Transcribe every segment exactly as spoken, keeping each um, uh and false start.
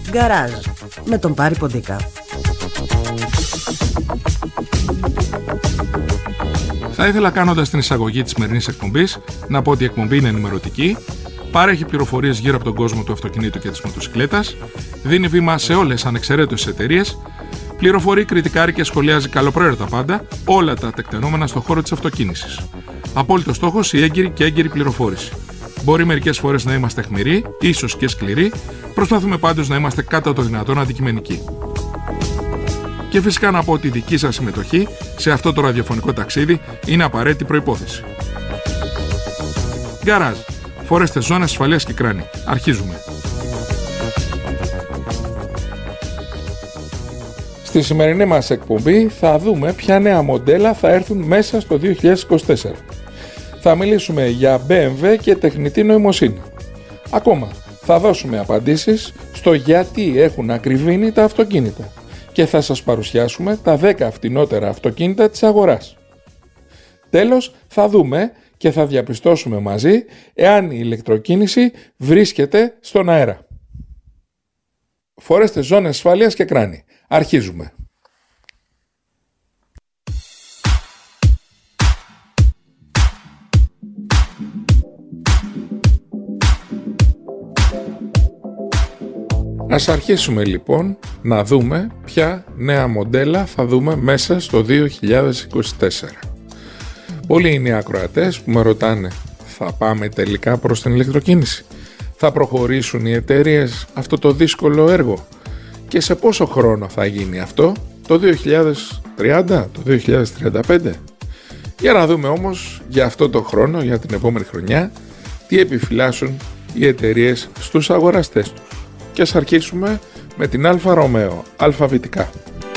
Γκαράζ με τον Πάρη Ποντίκα. Θα ήθελα, κάνοντας την εισαγωγή της σημερινής εκπομπής, να πω ότι η εκπομπή είναι ενημερωτική, παρέχει πληροφορίες γύρω από τον κόσμο του αυτοκινήτου και της μοτοσυκλέτας, δίνει βήμα σε όλες ανεξαιρέτως εταιρείες, πληροφορεί, κριτικάρει και σχολιάζει καλοπροαίρετα πάντα όλα τα τεκτενόμενα στον χώρο της αυτοκίνησης. Απόλυτος στόχος η έγκυρη και έγκυρη πληροφόρηση. Μπορεί μερικές φορές να είμαστε αιχμηροί, ίσως και σκληροί, προσπαθούμε πάντως να είμαστε κατά το δυνατόν αντικειμενικοί. Και φυσικά να πω ότι η δική σας συμμετοχή σε αυτό το ραδιοφωνικό ταξίδι είναι απαραίτητη προϋπόθεση. Γκαράζ. Φορέστε ζώνες ασφαλείας και κράνη. Αρχίζουμε. Στη σημερινή μας εκπομπή θα δούμε ποια νέα μοντέλα θα έρθουν μέσα στο δύο χιλιάδες είκοσι τέσσερα. Θα μιλήσουμε για μπι εμ ντάμπλιου και τεχνητή νοημοσύνη. Ακόμα θα δώσουμε απαντήσεις στο γιατί έχουν ακριβήνει τα αυτοκίνητα και θα σας παρουσιάσουμε τα δέκα φτηνότερα αυτοκίνητα της αγοράς. Τέλος, θα δούμε και θα διαπιστώσουμε μαζί εάν η ηλεκτροκίνηση βρίσκεται στον αέρα. Φορέστε ζώνες ασφαλείας και κράνη. Αρχίζουμε. Ας αρχίσουμε λοιπόν να δούμε ποια νέα μοντέλα θα δούμε μέσα στο δύο χιλιάδες είκοσι τέσσερα. Πολλοί είναι οι ακροατές που με ρωτάνε, θα πάμε τελικά προς την ηλεκτροκίνηση? Θα προχωρήσουν οι εταιρείες αυτό το δύσκολο έργο? Και σε πόσο χρόνο θα γίνει αυτό? Το δύο χιλιάδες τριάντα, το δύο χιλιάδες τριάντα πέντε? Για να δούμε όμως για αυτό το χρόνο, για την επόμενη χρονιά, τι επιφυλάσσουν οι εταιρείες στους αγοραστές τους. Και ας αρχίσουμε με την Αλφα Ρωμαίο, αλφαβητικά.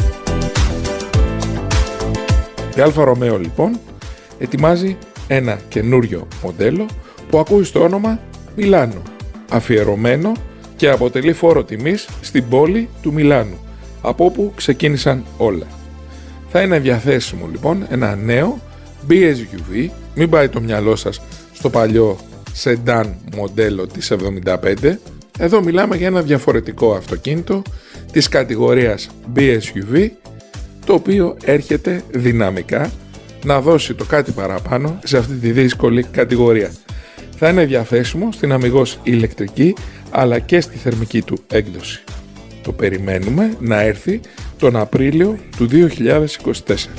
Η Αλφα Ρωμαίο λοιπόν ετοιμάζει ένα καινούριο μοντέλο που ακούει στο όνομα Μιλάνο, αφιερωμένο και αποτελεί φόρο τιμής στην πόλη του Μιλάνου, από όπου ξεκίνησαν όλα. Θα είναι διαθέσιμο λοιπόν ένα νέο μπι ες γιου βι, μην πάει το μυαλό σας στο παλιό σεντάν μοντέλο της εβδομήντα πέντε. Εδώ μιλάμε για ένα διαφορετικό αυτοκίνητο της κατηγορίας μπι ες γιου βι, το οποίο έρχεται δυναμικά να δώσει το κάτι παραπάνω σε αυτή τη δύσκολη κατηγορία. Θα είναι διαθέσιμο στην αμιγώς ηλεκτρική αλλά και στη θερμική του έκδοση. Το περιμένουμε να έρθει τον Απρίλιο του δύο χιλιάδες είκοσι τέσσερα.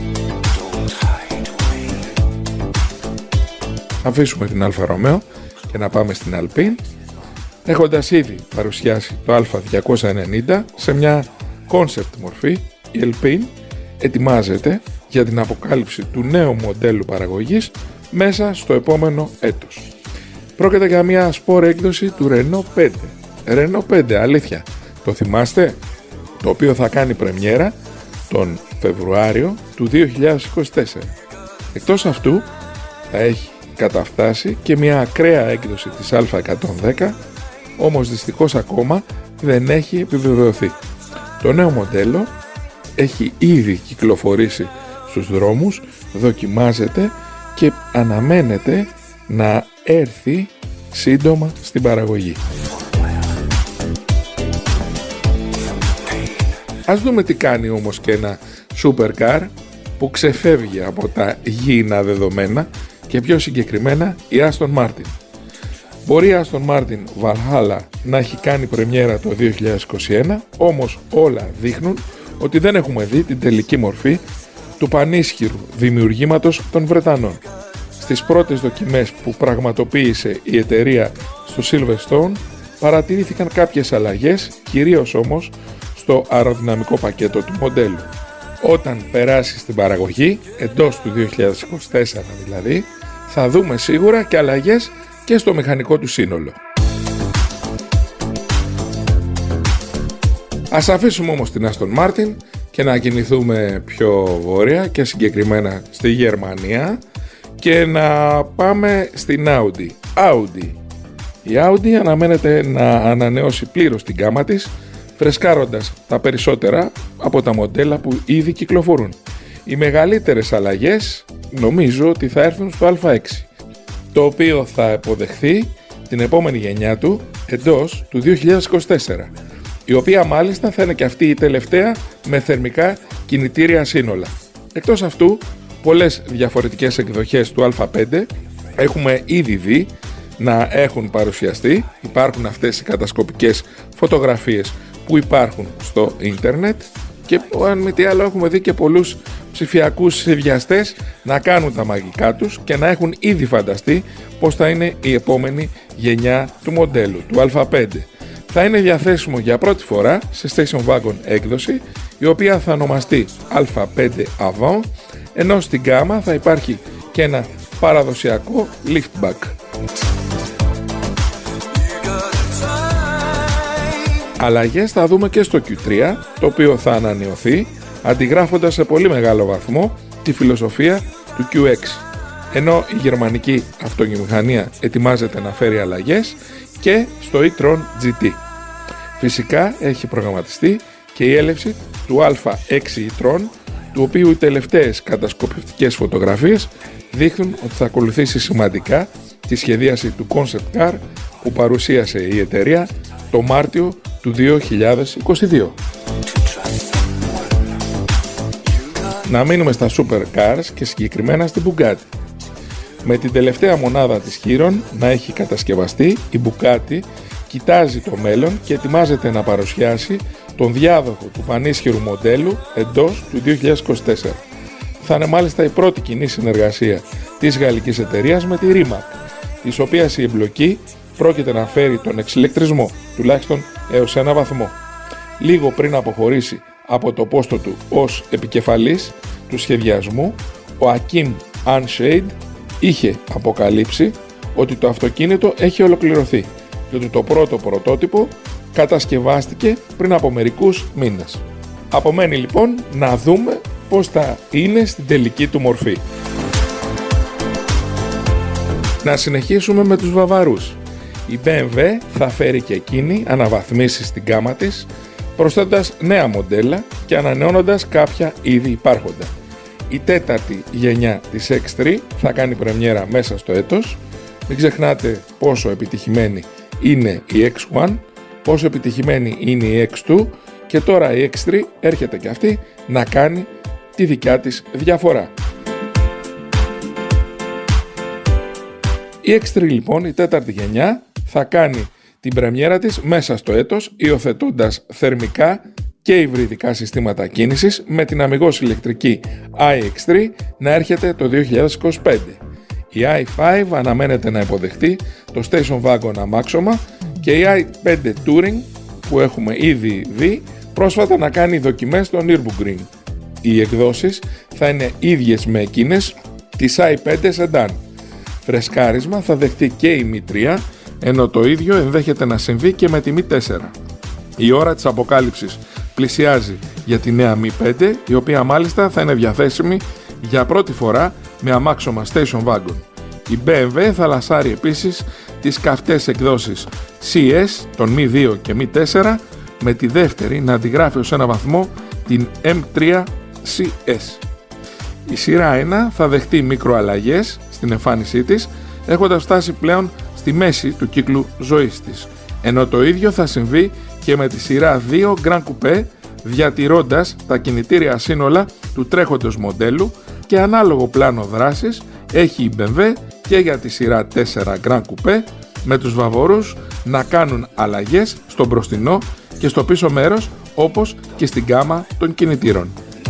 Αφήσουμε την Αλφα Ρωμαίο και να πάμε στην Alpine, έχοντας ήδη παρουσιάσει το Α διακόσια ενενήντα σε μια concept μορφή. Η Alpine ετοιμάζεται για την αποκάλυψη του νέου μοντέλου παραγωγής μέσα στο επόμενο έτος. Πρόκειται για μια σπορ έκδοση του Renault πέντε. Renault πέντε, αλήθεια, το θυμάστε? Το οποίο θα κάνει πρεμιέρα τον Φεβρουάριο του δύο χιλιάδες είκοσι τέσσερα. Εκτός αυτού θα έχει καταφτάσει και μια ακραία έκδοση της Α εκατόν δέκα, όμως δυστυχώς ακόμα δεν έχει επιβεβαιωθεί. Το νέο μοντέλο έχει ήδη κυκλοφορήσει στους δρόμους, δοκιμάζεται και αναμένεται να έρθει σύντομα στην παραγωγή. Ας δούμε τι κάνει όμως και ένα supercar που ξεφεύγει από τα γήινα δεδομένα και πιο συγκεκριμένα η Aston Martin. Μπορεί η Aston Martin Valhalla να έχει κάνει πρεμιέρα το δύο χιλιάδες είκοσι ένα, όμως όλα δείχνουν ότι δεν έχουμε δει την τελική μορφή του πανίσχυρου δημιουργήματος των Βρετανών. Στις πρώτες δοκιμές που πραγματοποίησε η εταιρεία στο Silverstone παρατηρήθηκαν κάποιες αλλαγές, κυρίως όμως στο αεροδυναμικό πακέτο του μοντέλου. Όταν περάσει στην παραγωγή, εντός του δύο χιλιάδες είκοσι τέσσερα δηλαδή, θα δούμε σίγουρα και αλλαγές και στο μηχανικό του σύνολο. Ας αφήσουμε όμως την Aston Martin και να κινηθούμε πιο βόρεια και συγκεκριμένα στη Γερμανία και να πάμε στην Audi. Audi. Η Audi αναμένεται να ανανεώσει πλήρως την γκάμα της, φρεσκάροντας τα περισσότερα από τα μοντέλα που ήδη κυκλοφορούν. Οι μεγαλύτερες αλλαγές νομίζω ότι θα έρθουν στο Α έξι, το οποίο θα υποδεχθεί την επόμενη γενιά του εντός του δύο χιλιάδες είκοσι τέσσερα. η οποία μάλιστα θα είναι και αυτή η τελευταία με θερμικά κινητήρια σύνολα. Εκτός αυτού, πολλές διαφορετικές εκδοχές του Α πέντε έχουμε ήδη δει να έχουν παρουσιαστεί. Υπάρχουν αυτές οι κατασκοπικές φωτογραφίες που υπάρχουν στο ίντερνετ και αν μη τι άλλο έχουμε δει και πολλούς ψηφιακούς σχεδιαστές να κάνουν τα μαγικά τους και να έχουν ήδη φανταστεί πως θα είναι η επόμενη γενιά του μοντέλου, του Α πέντε. Θα είναι διαθέσιμο για πρώτη φορά σε Station Wagon έκδοση, η οποία θα ονομαστεί Α πέντε Avant, ενώ στην γκάμα θα υπάρχει και ένα παραδοσιακό liftback. Αλλαγές θα δούμε και στο κιου τρία, το οποίο θα ανανεωθεί, αντιγράφοντας σε πολύ μεγάλο βαθμό τη φιλοσοφία του κιου έξι. Ενώ η γερμανική αυτοκινητομηχανία ετοιμάζεται να φέρει αλλαγές και στο e-tron τζι τι. Φυσικά έχει προγραμματιστεί και η έλευση του Α έξι e-tron, του οποίου οι τελευταίες κατασκοπευτικές φωτογραφίες δείχνουν ότι θα ακολουθήσει σημαντικά τη σχεδίαση του concept car που παρουσίασε η εταιρεία το Μάρτιο του δύο χιλιάδες είκοσι δύο. Να μείνουμε στα supercars και συγκεκριμένα στην Bugatti. Με την τελευταία μονάδα της Chiron να έχει κατασκευαστεί, η Bugatti κοιτάζει το μέλλον και ετοιμάζεται να παρουσιάσει τον διάδοχο του πανίσχυρου μοντέλου εντός του δύο χιλιάδες είκοσι τέσσερα. Θα είναι μάλιστα η πρώτη κοινή συνεργασία της γαλλικής εταιρείας με τη Rimac, της οποίας η εμπλοκή πρόκειται να φέρει τον εξηλεκτρισμό, τουλάχιστον έως ένα βαθμό. Λίγο πριν αποχωρήσει από το πόστο του ως επικεφαλής του σχεδιασμού, ο Ακίμ Ανσέιντ είχε αποκαλύψει ότι το αυτοκίνητο έχει ολοκληρωθεί και ότι το πρώτο πρωτότυπο κατασκευάστηκε πριν από μερικούς μήνες. Απομένει λοιπόν να δούμε πώς θα είναι στην τελική του μορφή. Να συνεχίσουμε με τους Βαβαρούς. Η μπι εμ ντάμπλιου θα φέρει και εκείνη αναβαθμίσεις στην γκάμα της, προσθέτοντας νέα μοντέλα και ανανεώνοντας κάποια ήδη υπάρχοντα. Η τέταρτη γενιά της εξ θρι θα κάνει πρεμιέρα μέσα στο έτος. Μην ξεχνάτε πόσο επιτυχημένη είναι η εξ ουάν, πόσο επιτυχημένη είναι η εξ τού και τώρα η εξ θρι έρχεται και αυτή να κάνει τη δικιά της διαφορά. Η εξ θρι λοιπόν, η τέταρτη γενιά, θα κάνει την πρεμιέρα της μέσα στο έτος, υιοθετώντας θερμικά και υβριδικά συστήματα κίνησης, με την αμιγώς ηλεκτρική άι εξ θρι να έρχεται το δύο χιλιάδες είκοσι πέντε. Η άι φάιβ αναμένεται να υποδεχτεί το Station Wagon αμάξωμα και η άι φάιβ Touring που έχουμε ήδη δει πρόσφατα να κάνει δοκιμές στο Nürburgring. Οι εκδόσεις θα είναι ίδιες με εκείνες της άι φάιβ Sedan. Φρεσκάρισμα θα δεχτεί και η μι τρία, ενώ το ίδιο ενδέχεται να συμβεί και με τη μι τέσσερα. Η ώρα της αποκάλυψης πλησιάζει για τη νέα μι πέντε, η οποία μάλιστα θα είναι διαθέσιμη για πρώτη φορά με αμάξωμα Station Wagon. Η μπι εμ ντάμπλιου θα λασάρει επίσης τις καυτές εκδόσεις σι ες των μι δύο και μι τέσσερα, με τη δεύτερη να αντιγράφει ως ένα βαθμό την εμ τρία σι ες. Η σειρά ένα θα δεχτεί μικροαλλαγές στην εμφάνισή της, έχοντας φτάσει πλέον στη μέση του κύκλου ζωής της, ενώ το ίδιο θα συμβεί και με τη σειρά δύο Grand Coupe, διατηρώντας τα κινητήρια σύνολα του τρέχοντος μοντέλου, και ανάλογο πλάνο δράσης έχει η μπι εμ ντάμπλιου και για τη σειρά τέσσερα Grand Coupe, με τους Βαβόρους να κάνουν αλλαγές στο μπροστινό και στο πίσω μέρος, όπως και στην γκάμα των κινητήρων.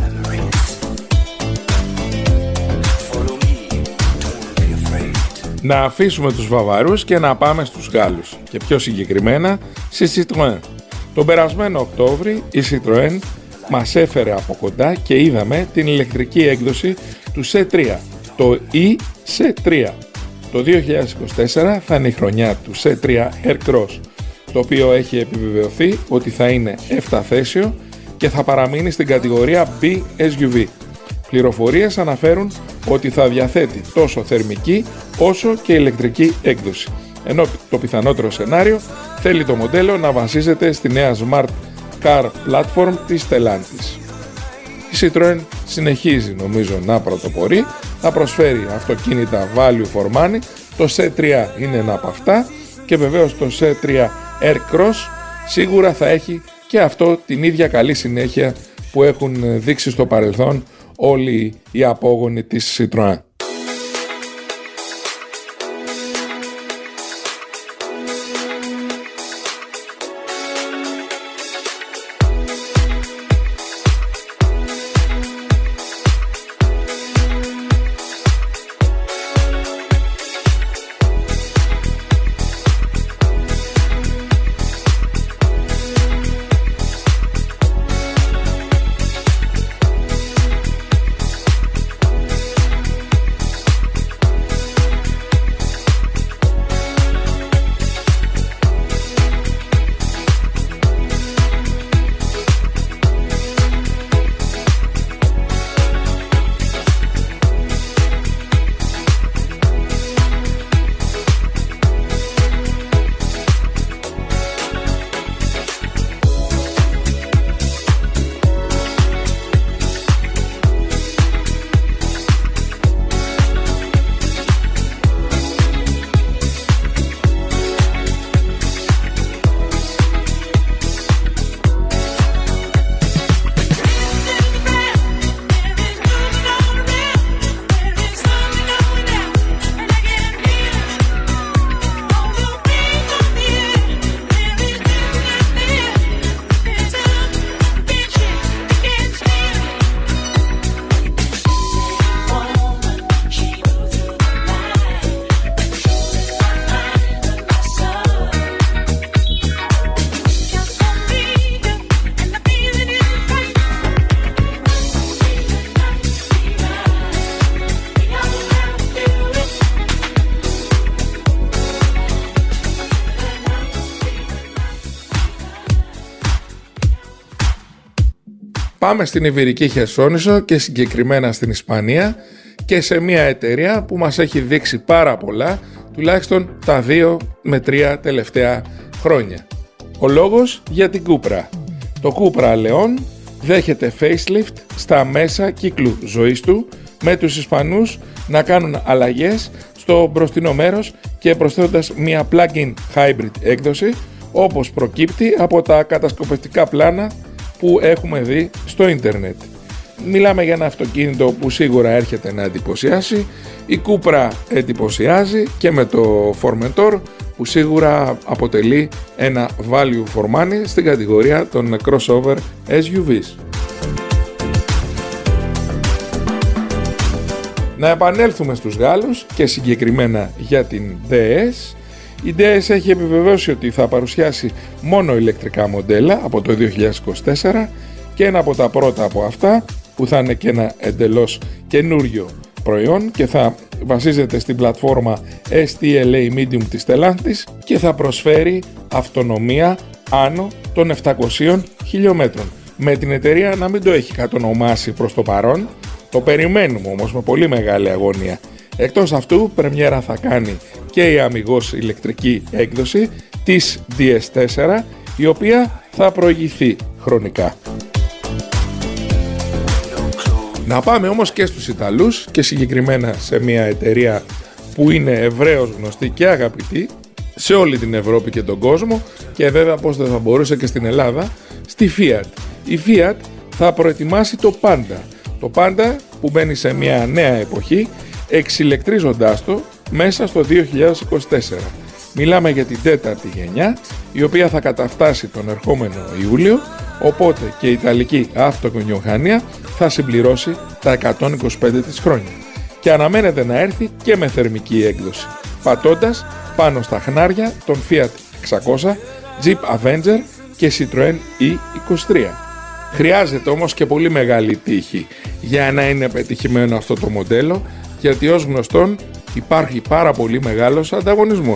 Να αφήσουμε τους Βαβαρούς και να πάμε στους Γάλλους, και πιο συγκεκριμένα στη Citroën. Τον περασμένο Οκτώβρη η Citroën μας έφερε από κοντά και είδαμε την ηλεκτρική έκδοση του σι τρία, το ι σι τρία. Το δύο χιλιάδες είκοσι τέσσερα θα είναι η χρονιά του σι τρία Aircross, το οποίο έχει επιβεβαιωθεί ότι θα είναι επταθέσιο και θα παραμείνει στην κατηγορία μπι ες γιου βι. Πληροφορίες αναφέρουν ότι θα διαθέτει τόσο θερμική όσο και ηλεκτρική έκδοση, ενώ το πιθανότερο σενάριο θέλει το μοντέλο να βασίζεται στη νέα Smart Car Platform της Stellantis. Η Citroën συνεχίζει νομίζω να πρωτοπορεί, να προσφέρει αυτοκίνητα value for money. Το σι τρία είναι ένα από αυτά και βεβαίως το σι τρία Aircross σίγουρα θα έχει και αυτό την ίδια καλή συνέχεια που έχουν δείξει στο παρελθόν όλοι οι απόγονοι της Citroën. Πάμε στην Ιβηρική Χερσόνησο και συγκεκριμένα στην Ισπανία και σε μια εταιρεία που μας έχει δείξει πάρα πολλά, τουλάχιστον τα δύο με τρία τελευταία χρόνια. Ο λόγος για την Cupra. Το Cupra Leon δέχεται facelift στα μέσα κύκλου ζωής του, με τους Ισπανούς να κάνουν αλλαγές στο μπροστινό μέρος και προσθέτοντας μια plug-in hybrid έκδοση, όπως προκύπτει από τα κατασκοπευτικά πλάνα που έχουμε δει στο ίντερνετ. Μιλάμε για ένα αυτοκίνητο που σίγουρα έρχεται να εντυπωσιάσει. Η Cupra εντυπωσιάζει και με το Formentor, που σίγουρα αποτελεί ένα value for money στην κατηγορία των crossover ες γιου βις. Να επανέλθουμε στους Γάλλους και συγκεκριμένα για την ντι ες. Η ντι ες έχει επιβεβαιώσει ότι θα παρουσιάσει μόνο ηλεκτρικά μοντέλα από το δύο χιλιάδες είκοσι τέσσερα και ένα από τα πρώτα από αυτά, που θα είναι και ένα εντελώς καινούριο προϊόν και θα βασίζεται στην πλατφόρμα ες τι ελ έι Medium της Stellantis και θα προσφέρει αυτονομία άνω των επτακοσίων χιλιόμετρων. Με την εταιρεία να μην το έχει κατονομάσει προς το παρόν, το περιμένουμε όμως με πολύ μεγάλη αγωνία. Εκτός αυτού, πρεμιέρα θα κάνει και η αμιγώς ηλεκτρική έκδοση της ντι ες φορ, η οποία θα προηγηθεί χρονικά. Να πάμε όμως και στους Ιταλούς και συγκεκριμένα σε μια εταιρεία που είναι ευρέως γνωστή και αγαπητή σε όλη την Ευρώπη και τον κόσμο, και βέβαια πώς δεν θα μπορούσε και στην Ελλάδα, στη Fiat. Η Fiat θα προετοιμάσει το Panda. Το Panda που μπαίνει σε μια νέα εποχή, εξηλεκτρίζοντάς το μέσα στο δύο χιλιάδες είκοσι τέσσερα. Μιλάμε για την τέταρτη γενιά, η οποία θα καταφτάσει τον ερχόμενο Ιούλιο, οπότε και η Ιταλική αυτοκινητοβιομηχανία θα συμπληρώσει τα εκατόν είκοσι πέντε της χρόνια και αναμένεται να έρθει και με θερμική έκδοση, πατώντας πάνω στα χνάρια των Fiat εξακόσια, Jeep Avenger και Citroën ι είκοσι τρία. Χρειάζεται όμως και πολύ μεγάλη τύχη για να είναι πετυχημένο αυτό το μοντέλο, γιατί ως γνωστόν υπάρχει πάρα πολύ μεγάλος ανταγωνισμός.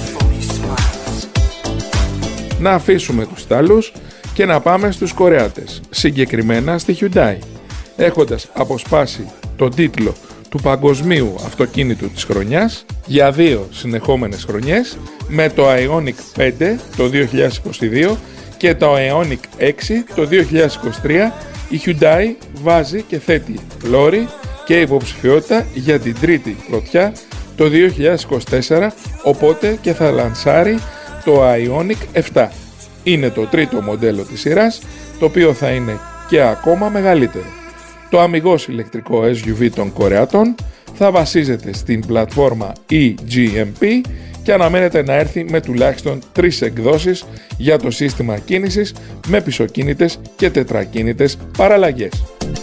Να αφήσουμε τους Ιταλούς και να πάμε στους Κορεάτες, συγκεκριμένα στη Hyundai, έχοντας αποσπάσει τον τίτλο του παγκοσμίου αυτοκίνητου της χρονιάς για δύο συνεχόμενες χρονιές, με το Ioniq πέντε το δύο χιλιάδες είκοσι δύο και το Ioniq έξι το δύο χιλιάδες είκοσι τρία. Η Hyundai βάζει και θέτει λόρι και υποψηφιότητα για την τρίτη πρωτιά το δύο χιλιάδες είκοσι τέσσερα, οπότε και θα λανσάρει το Ioniq επτά. Είναι το τρίτο μοντέλο της σειράς, το οποίο θα είναι και ακόμα μεγαλύτερο. Το αμιγώς ηλεκτρικό ες γιου βι των Κορεατών θα βασίζεται στην πλατφόρμα ι τζι εμ πι και αναμένεται να έρθει με τουλάχιστον τρεις εκδόσεις για το σύστημα κίνησης με πισωκίνητες και τετρακίνητες παραλλαγές.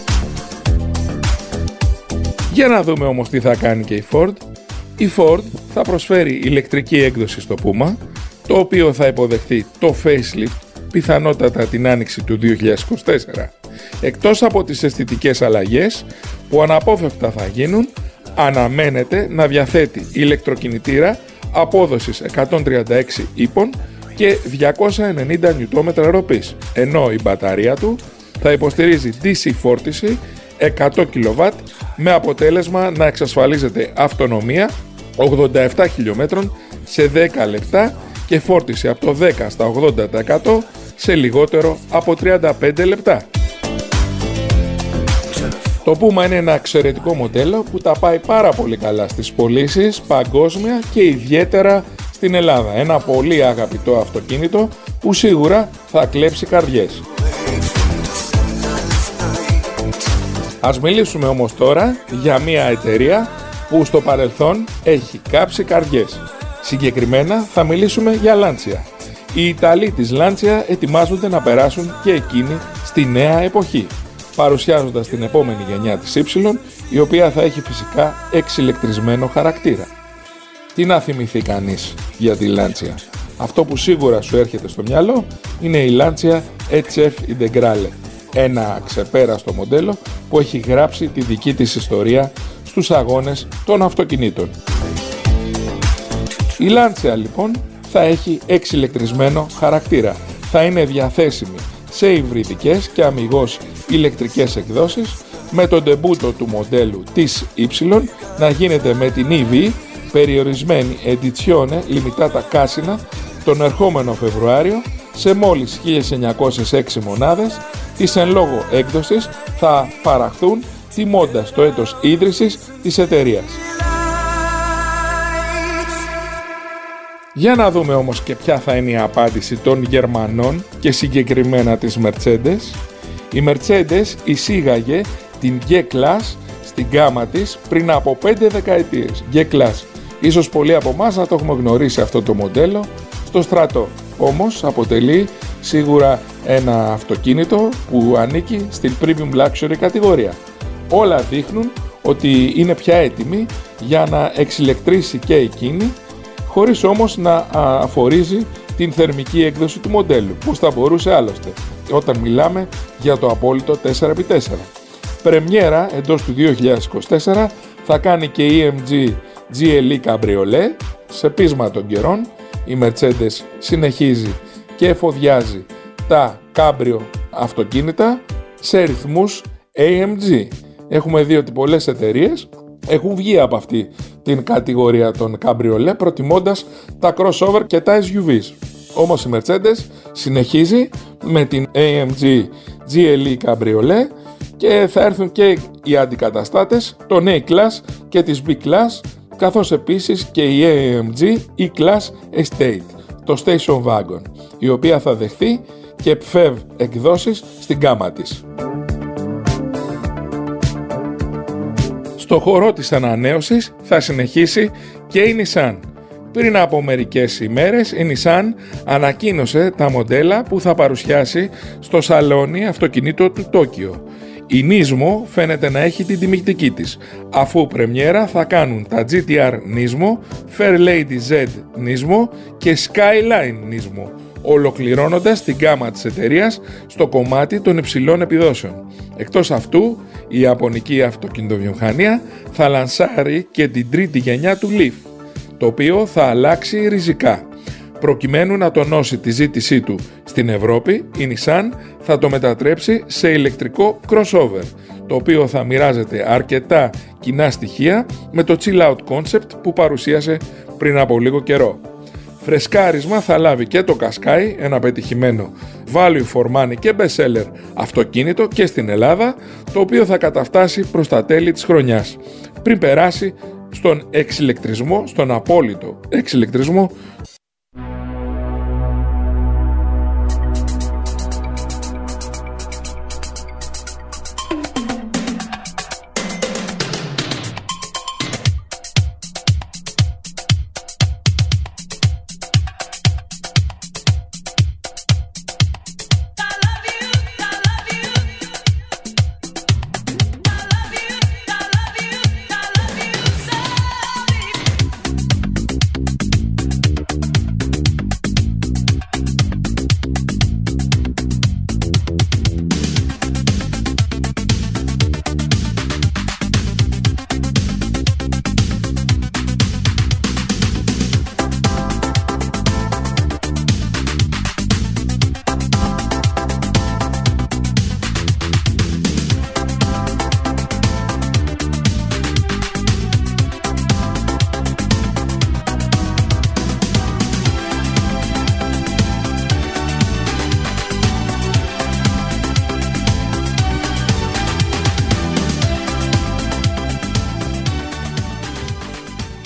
Για να δούμε όμως τι θα κάνει και η Ford. Η Ford θα προσφέρει ηλεκτρική έκδοση στο Puma, το οποίο θα υποδεχθεί το facelift πιθανότατα την άνοιξη του δύο χιλιάδες είκοσι τέσσερα. Εκτός από τις αισθητικές αλλαγές που αναπόφευκτα θα γίνουν, αναμένεται να διαθέτει ηλεκτροκινητήρα απόδοσης εκατόν τριάντα έξι ύπων και διακόσια ενενήντα νιουτόμετρα ροπής, ενώ η μπαταρία του θα υποστηρίζει ντι σι φόρτιση εκατό κιλοβάτ με αποτέλεσμα να εξασφαλίζεται αυτονομία ογδόντα επτά χιλιόμετρων σε δέκα λεπτά και φόρτιση από το δέκα στα ογδόντα τοις εκατό σε λιγότερο από τριάντα πέντε λεπτά. Το Puma είναι ένα εξαιρετικό μοντέλο που τα πάει πάρα πολύ καλά στις πωλήσεις παγκόσμια και ιδιαίτερα στην Ελλάδα. Ένα πολύ αγαπητό αυτοκίνητο που σίγουρα θα κλέψει καρδιές. Ας μιλήσουμε όμως τώρα για μια εταιρεία που στο παρελθόν έχει κάψει καρδιές. Συγκεκριμένα θα μιλήσουμε για Lancia. Οι Ιταλοί της Lancia ετοιμάζονται να περάσουν και εκείνοι στη νέα εποχή, παρουσιάζοντας την επόμενη γενιά της Y, η οποία θα έχει φυσικά εξηλεκτρισμένο χαρακτήρα. Τι να θυμηθεί κανείς για τη Lancia? Αυτό που σίγουρα σου έρχεται στο μυαλό είναι η Lancia έιτς εφ Integrale, ένα ξεπέραστο μοντέλο που έχει γράψει τη δική της ιστορία στους αγώνες των αυτοκινήτων. Η Lancia λοιπόν θα έχει εξηλεκτρισμένο χαρακτήρα. Θα είναι διαθέσιμη σε υβριδικές και αμιγώς ηλεκτρικές εκδόσεις, με τον ντεμπούτο του μοντέλου της Y να γίνεται με την ι βι περιορισμένη Edizione Limitata Casina τον ερχόμενο Φεβρουάριο σε μόλις χίλιες εννιακόσιες έξι μονάδες. Τις εν λόγω έκδοσης θα παραχθούν τιμώντας το έτος ίδρυσης της εταιρείας. Για να δούμε όμως και ποια θα είναι η απάντηση των Γερμανών και συγκεκριμένα της Mercedes. Η Mercedes εισήγαγε την G-Class στην γκάμα της πριν από πέντε δεκαετίες. G-Class. Ίσως πολλοί από εμάς να το έχουμε γνωρίσει αυτό το μοντέλο στο στρατό. Όμως αποτελεί σίγουρα ένα αυτοκίνητο που ανήκει στην Premium Luxury κατηγορία. Όλα δείχνουν ότι είναι πια έτοιμη για να εξηλεκτρήσει και εκείνη, χωρίς όμως να αφορίζει την θερμική έκδοση του μοντέλου, πώς θα μπορούσε άλλωστε, όταν μιλάμε για το απόλυτο τέσσερα επί τέσσερα. Πρεμιέρα εντός του δύο χιλιάδες είκοσι τέσσερα θα κάνει και η ι εμ τζι τζι ελ ι Cabriolet. Σε πείσμα των καιρών η Mercedes συνεχίζει και εφοδιάζει τα Cabrio αυτοκίνητα σε ρυθμούς έι εμ τζι. Έχουμε δει ότι πολλές εταιρείες έχουν βγει από αυτή την κατηγορία των Cabriolet προτιμώντας τα crossover και τα ες γιου βις. Όμως η Mercedes συνεχίζει με την έι εμ τζι τζι ελ ι Cabriolet και θα έρθουν και οι αντικαταστάτες των A-Class και της B-Class, καθώς επίσης και η έι εμ τζι E-Class Estate, το Station Wagon, η οποία θα δεχθεί και εφ εκδόσεις στην γκάμα της. Στο χώρο της ανανέωσης θα συνεχίσει και η Nissan. Πριν από μερικές ημέρες η Nissan ανακοίνωσε τα μοντέλα που θα παρουσιάσει στο σαλόνι αυτοκινήτων του Τόκιο. Η Nismo φαίνεται να έχει την τιμητική της, αφού πρεμιέρα θα κάνουν τα τζι τι αρ Nismo, Fairlady Z Nismo και Skyline Nismo, ολοκληρώνοντας την γκάμα της εταιρείας στο κομμάτι των υψηλών επιδόσεων. Εκτός αυτού, η ιαπωνική αυτοκινητοβιομηχανία θα λανσάρει και την τρίτη γενιά του Leaf, το οποίο θα αλλάξει ριζικά. Προκειμένου να τονώσει τη ζήτησή του στην Ευρώπη, η Nissan θα το μετατρέψει σε ηλεκτρικό crossover, το οποίο θα μοιράζεται αρκετά κοινά στοιχεία με το chill out concept που παρουσίασε πριν από λίγο καιρό. Φρεσκάρισμα θα λάβει και το Qashqai, ένα πετυχημένο value for money και best seller αυτοκίνητο και στην Ελλάδα, το οποίο θα καταφτάσει προς τα τέλη της χρονιάς, πριν περάσει στον εξηλεκτρισμό, στον απόλυτο εξηλεκτρισμό.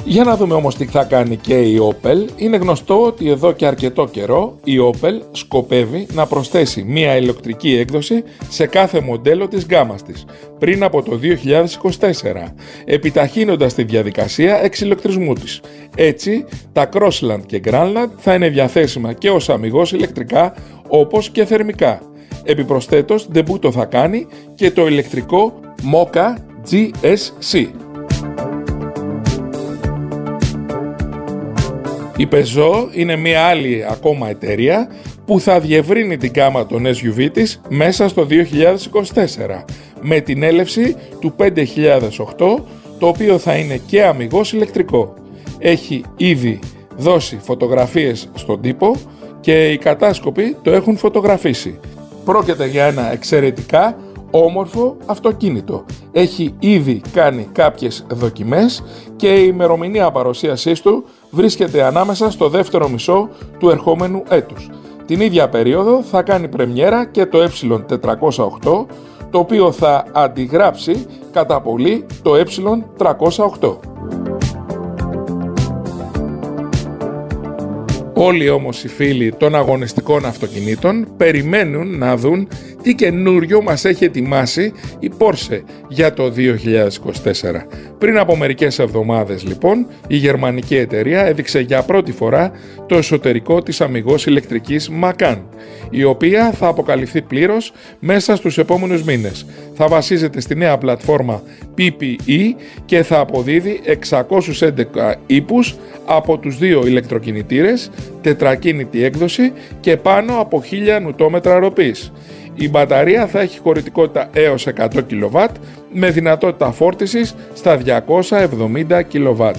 Για να δούμε όμως τι θα κάνει και η Opel. Είναι γνωστό ότι εδώ και αρκετό καιρό η Opel σκοπεύει να προσθέσει μία ηλεκτρική έκδοση σε κάθε μοντέλο της γκάμας της πριν από το δύο χιλιάδες είκοσι τέσσερα, επιταχύνοντας τη διαδικασία εξηλεκτρισμού της. Έτσι, τα Crossland και Grandland θα είναι διαθέσιμα και ως αμιγώς ηλεκτρικά όπως και θερμικά. Επιπροσθέτως, ντεμπούτο θα κάνει και το ηλεκτρικό Mocha τζι ες σι. Η Peugeot είναι μια άλλη ακόμα εταιρεία που θα διευρύνει την γκάμα των ες γιου βι της μέσα στο δύο χιλιάδες είκοσι τέσσερα με την έλευση του πέντε χιλιάδες οκτώ, το οποίο θα είναι και αμιγώς ηλεκτρικό. Έχει ήδη δώσει φωτογραφίες στον τύπο και οι κατάσκοποι το έχουν φωτογραφίσει. Πρόκειται για ένα εξαιρετικά όμορφο αυτοκίνητο. Έχει ήδη κάνει κάποιες δοκιμές και η ημερομηνία παρουσίασής του βρίσκεται ανάμεσα στο δεύτερο μισό του ερχόμενου έτους. Την ίδια περίοδο θα κάνει πρεμιέρα και το ε τετρακόσια οκτώ, το οποίο θα αντιγράψει κατά πολύ το ε τριακόσια οκτώ. Όλοι όμως οι φίλοι των αγωνιστικών αυτοκινήτων περιμένουν να δουν τι καινούριο μας έχει ετοιμάσει η Porsche για το δύο χιλιάδες είκοσι τέσσερα. Πριν από μερικές εβδομάδες λοιπόν, η γερμανική εταιρεία έδειξε για πρώτη φορά το εσωτερικό της αμιγώς ηλεκτρικής Macan, η οποία θα αποκαλυφθεί πλήρως μέσα στους επόμενους μήνες. Θα βασίζεται στη νέα πλατφόρμα πι πι ι και θα αποδίδει εξακόσιους έντεκα ύπους από τους δύο ηλεκτροκινητήρες, τετρακίνητη έκδοση και πάνω από χίλια νουτόμετρα ροπής. Η μπαταρία θα έχει χωρητικότητα έως εκατό κιλοβάτ με δυνατότητα φόρτισης στα διακόσια εβδομήντα κιλοβάτ.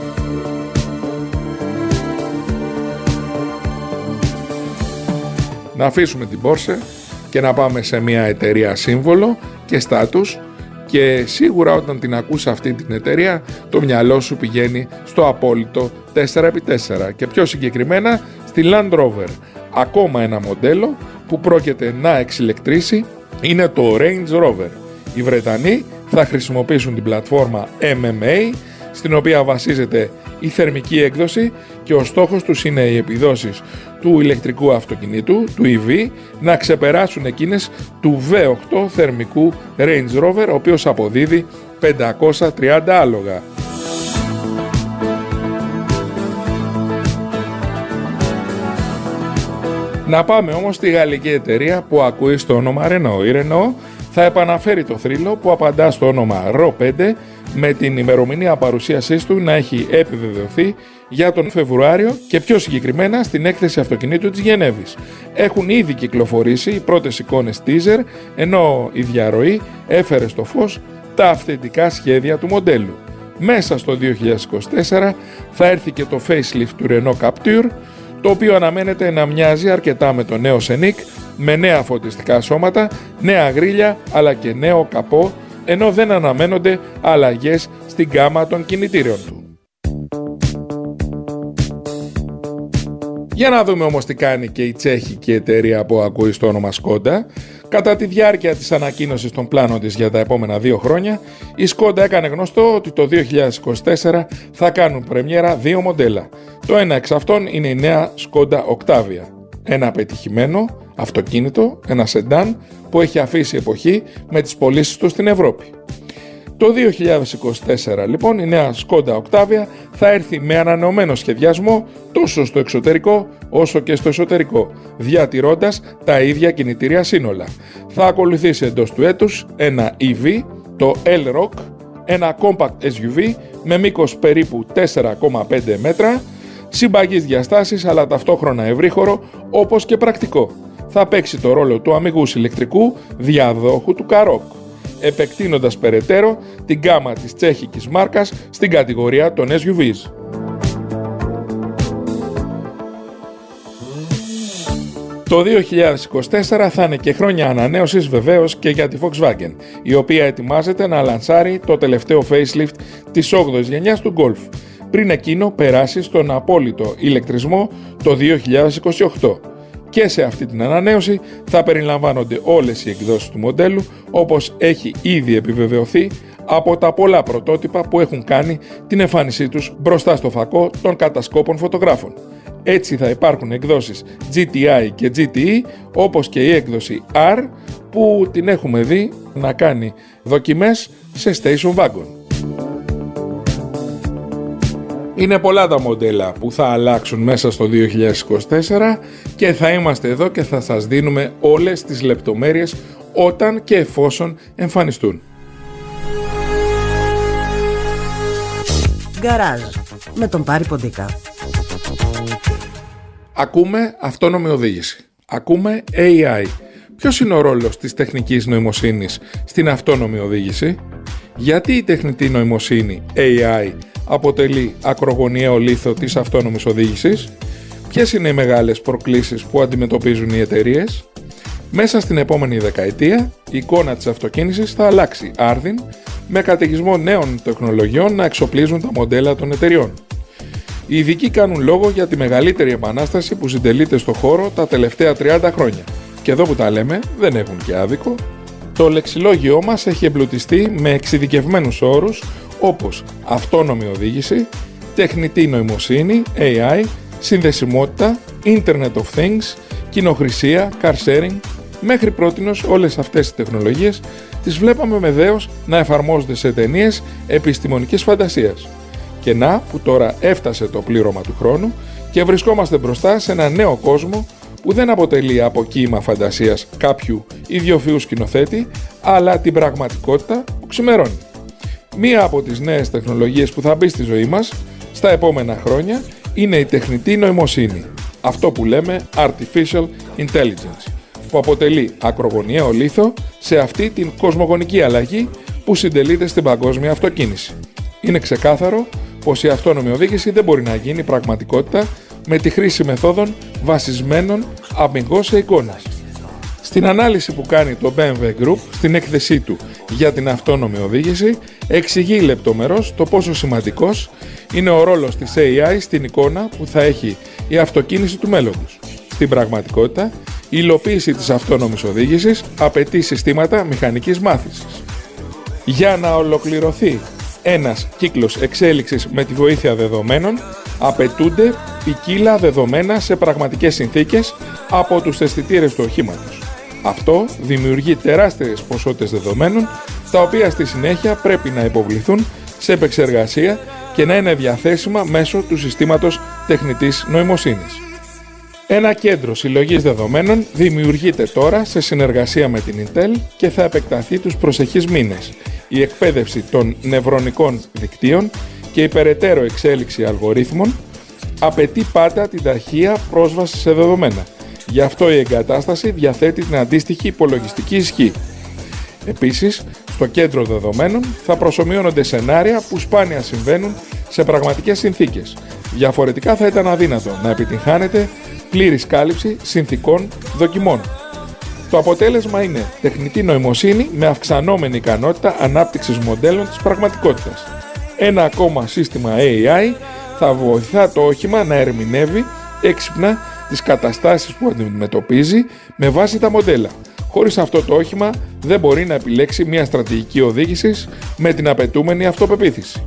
Να αφήσουμε την Porsche και να πάμε σε μια εταιρεία σύμβολο και στάτους, και σίγουρα όταν την ακούς αυτή την εταιρεία το μυαλό σου πηγαίνει στο απόλυτο τέσσερα επί τέσσερα και πιο συγκεκριμένα στη Land Rover. Ακόμα ένα μοντέλο που πρόκειται να εξηλεκτρήσει είναι το Range Rover. Οι Βρετανοί θα χρησιμοποιήσουν την πλατφόρμα εμ εμ έι, στην οποία βασίζεται η θερμική έκδοση, και ο στόχος τους είναι οι επιδόσεις του ηλεκτρικού αυτοκινήτου, του ι βι, να ξεπεράσουν εκείνες του βι οκτώ θερμικού Range Rover, ο οποίος αποδίδει πεντακόσια τριάντα άλογα. Να πάμε όμως στη γαλλική εταιρεία που ακούει στο όνομα Renault. Η Renault θα επαναφέρει το θρύλο που απαντά στο όνομα ρο πέντε, με την ημερομηνία παρουσίασής του να έχει επιβεβαιωθεί για τον Φεβρουάριο και πιο συγκεκριμένα στην έκθεση αυτοκινήτου της Γενέβης. Έχουν ήδη κυκλοφορήσει οι πρώτες εικόνες teaser, ενώ η διαρροή έφερε στο φως τα αυθεντικά σχέδια του μοντέλου. Μέσα στο δύο χιλιάδες είκοσι τέσσερα θα έρθει και το facelift του Renault Captur, το οποίο αναμένεται να μοιάζει αρκετά με το νέο Scenic, με νέα φωτιστικά σώματα, νέα γρίλια αλλά και νέο καπό, ενώ δεν αναμένονται αλλαγές στην γκάμα των κινητήριων του. Για να δούμε όμως τι κάνει και η τσέχικη εταιρεία που ακούει στο όνομα Skoda. Κατά τη διάρκεια της ανακοίνωσης των πλάνων της για τα επόμενα δύο χρόνια, η Skoda έκανε γνωστό ότι το δύο χιλιάδες είκοσι τέσσερα θα κάνουν πρεμιέρα δύο μοντέλα. Το ένα εξ αυτών είναι η νέα Skoda Octavia. Ένα πετυχημένο αυτοκίνητο, ένα σεντάν που έχει αφήσει εποχή με τις πωλήσεις του στην Ευρώπη. Το δύο χιλιάδες είκοσι τέσσερα λοιπόν η νέα Skoda Octavia θα έρθει με ανανεωμένο σχεδιασμό τόσο στο εξωτερικό όσο και στο εσωτερικό, διατηρώντας τα ίδια κινητήρια σύνολα. Θα ακολουθήσει εντός του έτους ένα ι βι, το L-Rock, ένα compact ες γιου βι με μήκος περίπου τέσσερα κόμμα πέντε μέτρα, συμπαγής διαστάσεις αλλά ταυτόχρονα ευρύχωρο όπως και πρακτικό. Θα παίξει το ρόλο του αμιγούς ηλεκτρικού διαδόχου του Karoq, επεκτείνοντας περαιτέρω την γκάμα της τσέχικης μάρκας στην κατηγορία των ες γιου βις. Το δύο χιλιάδες είκοσι τέσσερα θα είναι και χρόνια ανανέωσης βεβαίως και για τη Volkswagen, η οποία ετοιμάζεται να λανσάρει το τελευταίο facelift της όγδοης γενιάς του Golf, πριν εκείνο περάσει στον απόλυτο ηλεκτρισμό το δύο χιλιάδες είκοσι οκτώ. Και σε αυτή την ανανέωση θα περιλαμβάνονται όλες οι εκδόσεις του μοντέλου, όπως έχει ήδη επιβεβαιωθεί από τα πολλά πρωτότυπα που έχουν κάνει την εμφάνισή τους μπροστά στο φακό των κατασκόπων φωτογράφων. Έτσι θα υπάρχουν εκδόσεις τζι τι άι και τζι τι ι, όπως και η έκδοση R που την έχουμε δει να κάνει δοκιμές σε station wagon. Είναι πολλά τα μοντέλα που θα αλλάξουν μέσα στο δύο χιλιάδες είκοσι τέσσερα και θα είμαστε εδώ και θα σας δίνουμε όλες τις λεπτομέρειες όταν και εφόσον εμφανιστούν. Γκαράζ με τον Πάρη Ποντίκα. Ακούμε αυτόνομη οδήγηση. Ακούμε έι άι. Ποιος είναι ο ρόλος της τεχνικής νοημοσύνης στην αυτόνομη οδήγηση? Γιατί η τεχνητή νοημοσύνη έι άι αποτελεί ακρογωνιαίο λίθο της αυτόνομης οδήγησης? Ποιες είναι οι μεγάλες προκλήσεις που αντιμετωπίζουν οι εταιρείες? Μέσα στην επόμενη δεκαετία η εικόνα της αυτοκίνησης θα αλλάξει άρδιν, με καταιγισμό νέων τεχνολογιών να εξοπλίζουν τα μοντέλα των εταιριών. Οι ειδικοί κάνουν λόγο για τη μεγαλύτερη επανάσταση που συντελείται στο χώρο τα τελευταία τριάντα χρόνια. Και εδώ που τα λέμε δεν έχουν και άδικο. Το λεξιλόγιό μας έχει εμπλουτιστεί με εξειδικευμένους όρους όπως αυτόνομη οδήγηση, τεχνητή νοημοσύνη, έι άι, συνδεσιμότητα, Internet of Things, κοινοχρησία, car sharing. Μέχρι πρότινος όλες αυτές οι τεχνολογίες τις βλέπαμε με δέος να εφαρμόζονται σε ταινίες επιστημονικής φαντασίας. Και να που τώρα έφτασε το πλήρωμα του χρόνου και βρισκόμαστε μπροστά σε ένα νέο κόσμο που δεν αποτελεί αποκοίημα φαντασίας κάποιου ιδιοφυού σκηνοθέτη, αλλά την πραγματικότητα που ξημερώνει. Μία από τις νέες τεχνολογίες που θα μπει στη ζωή μας στα επόμενα χρόνια είναι η τεχνητή νοημοσύνη, αυτό που λέμε Artificial Intelligence, που αποτελεί ακρογωνιαίο λίθο σε αυτή την κοσμογονική αλλαγή που συντελείται στην παγκόσμια αυτοκίνηση. Είναι ξεκάθαρο πως η αυτόνομη οδήγηση δεν μπορεί να γίνει πραγματικότητα με τη χρήση μεθόδων βασισμένων αμιγώς σε εικόνες. Στην ανάλυση που κάνει το μπι εμ ντάμπλιου Group στην έκθεσή του για την αυτόνομη οδήγηση, εξηγεί λεπτομερώς το πόσο σημαντικός είναι ο ρόλος της έι άι στην εικόνα που θα έχει η αυτοκίνηση του μέλλοντος. Στην πραγματικότητα, η υλοποίηση της αυτόνομης οδήγησης απαιτεί συστήματα μηχανικής μάθησης. Για να ολοκληρωθεί ένας κύκλος εξέλιξης με τη βοήθεια δεδομένων, απαιτούνται ποικίλα δεδομένα σε πραγματικές συνθήκες από τους αισθητήρες του οχήματος. Αυτό δημιουργεί τεράστιες ποσότητες δεδομένων, τα οποία στη συνέχεια πρέπει να υποβληθούν σε επεξεργασία και να είναι διαθέσιμα μέσω του συστήματος τεχνητής νοημοσύνης. Ένα κέντρο συλλογής δεδομένων δημιουργείται τώρα σε συνεργασία με την Intel και θα επεκταθεί τους προσεχείς μήνες. Η εκπαίδευση των νευρονικών δικτύων και η περαιτέρω εξέλιξη αλγορίθμων απαιτεί πάντα την ταχεία πρόσβαση σε δεδομένα. Γι' αυτό η εγκατάσταση διαθέτει την αντίστοιχη υπολογιστική ισχύ. Επίσης, στο κέντρο δεδομένων θα προσομοιώνονται σενάρια που σπάνια συμβαίνουν σε πραγματικές συνθήκες. Διαφορετικά θα ήταν αδύνατο να επιτυγχάνεται πλήρης κάλυψη συνθηκών δοκιμών. Το αποτέλεσμα είναι τεχνητή νοημοσύνη με αυξανόμενη ικανότητα ανάπτυξης μοντέλων της πραγματικότητας. Ένα ακόμα σύστημα έι άι θα βοηθά το όχημα να ερμηνεύει έξυπνα τις καταστάσεις που αντιμετωπίζει με βάση τα μοντέλα. Χωρίς αυτό το όχημα δεν μπορεί να επιλέξει μια στρατηγική οδήγησης με την απαιτούμενη αυτοπεποίθηση.